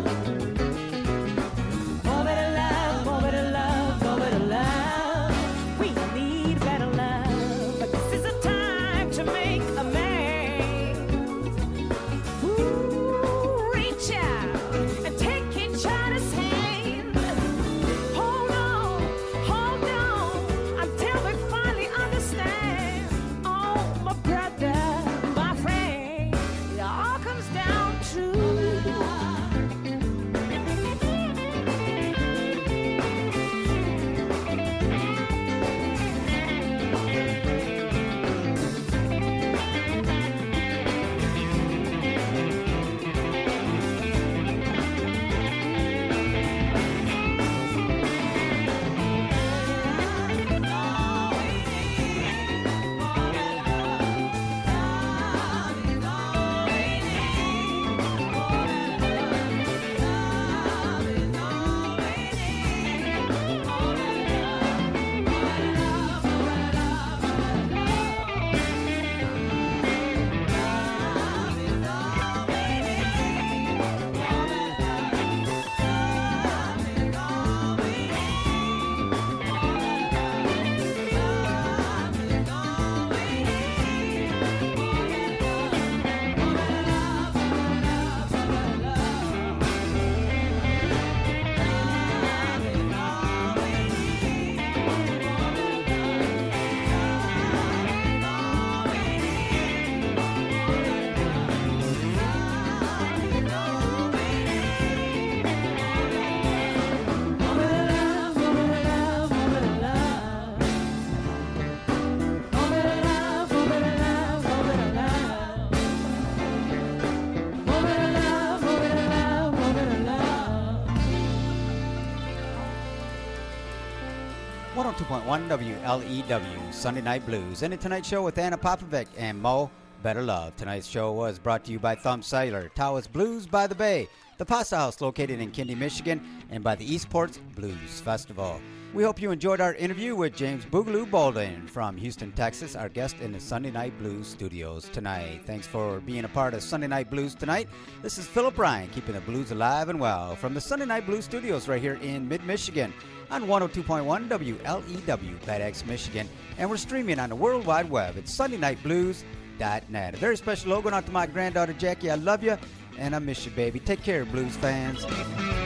Speaker 12: More better love, more better love, more better love. We need better love, but this is a time to make amends. Ooh, reach out and take each other's hand.
Speaker 4: one oh two point one W L E W, Sunday Night Blues. And in tonight's show with Anna Popovic and Mo Better Love. Tonight's show was brought to you by Thumb Cellular, Tawas Blues by the Bay, the Pasta House located in Kindy, Michigan, and by the Eastports Blues Festival. We hope you enjoyed our interview with James Boogaloo Bolden from Houston, Texas, our guest in the Sunday Night Blues studios tonight. Thanks for being a part of Sunday Night Blues tonight. This is Philip Ryan, keeping the blues alive and well from the Sunday Night Blues studios right here in mid-Michigan on one oh two point one W L E W, Bad Axe, Michigan. And we're streaming on the World Wide Web at sunday night blues dot net. A very special logo out to my granddaughter, Jackie. I love you, and I miss you, baby. Take care, blues fans.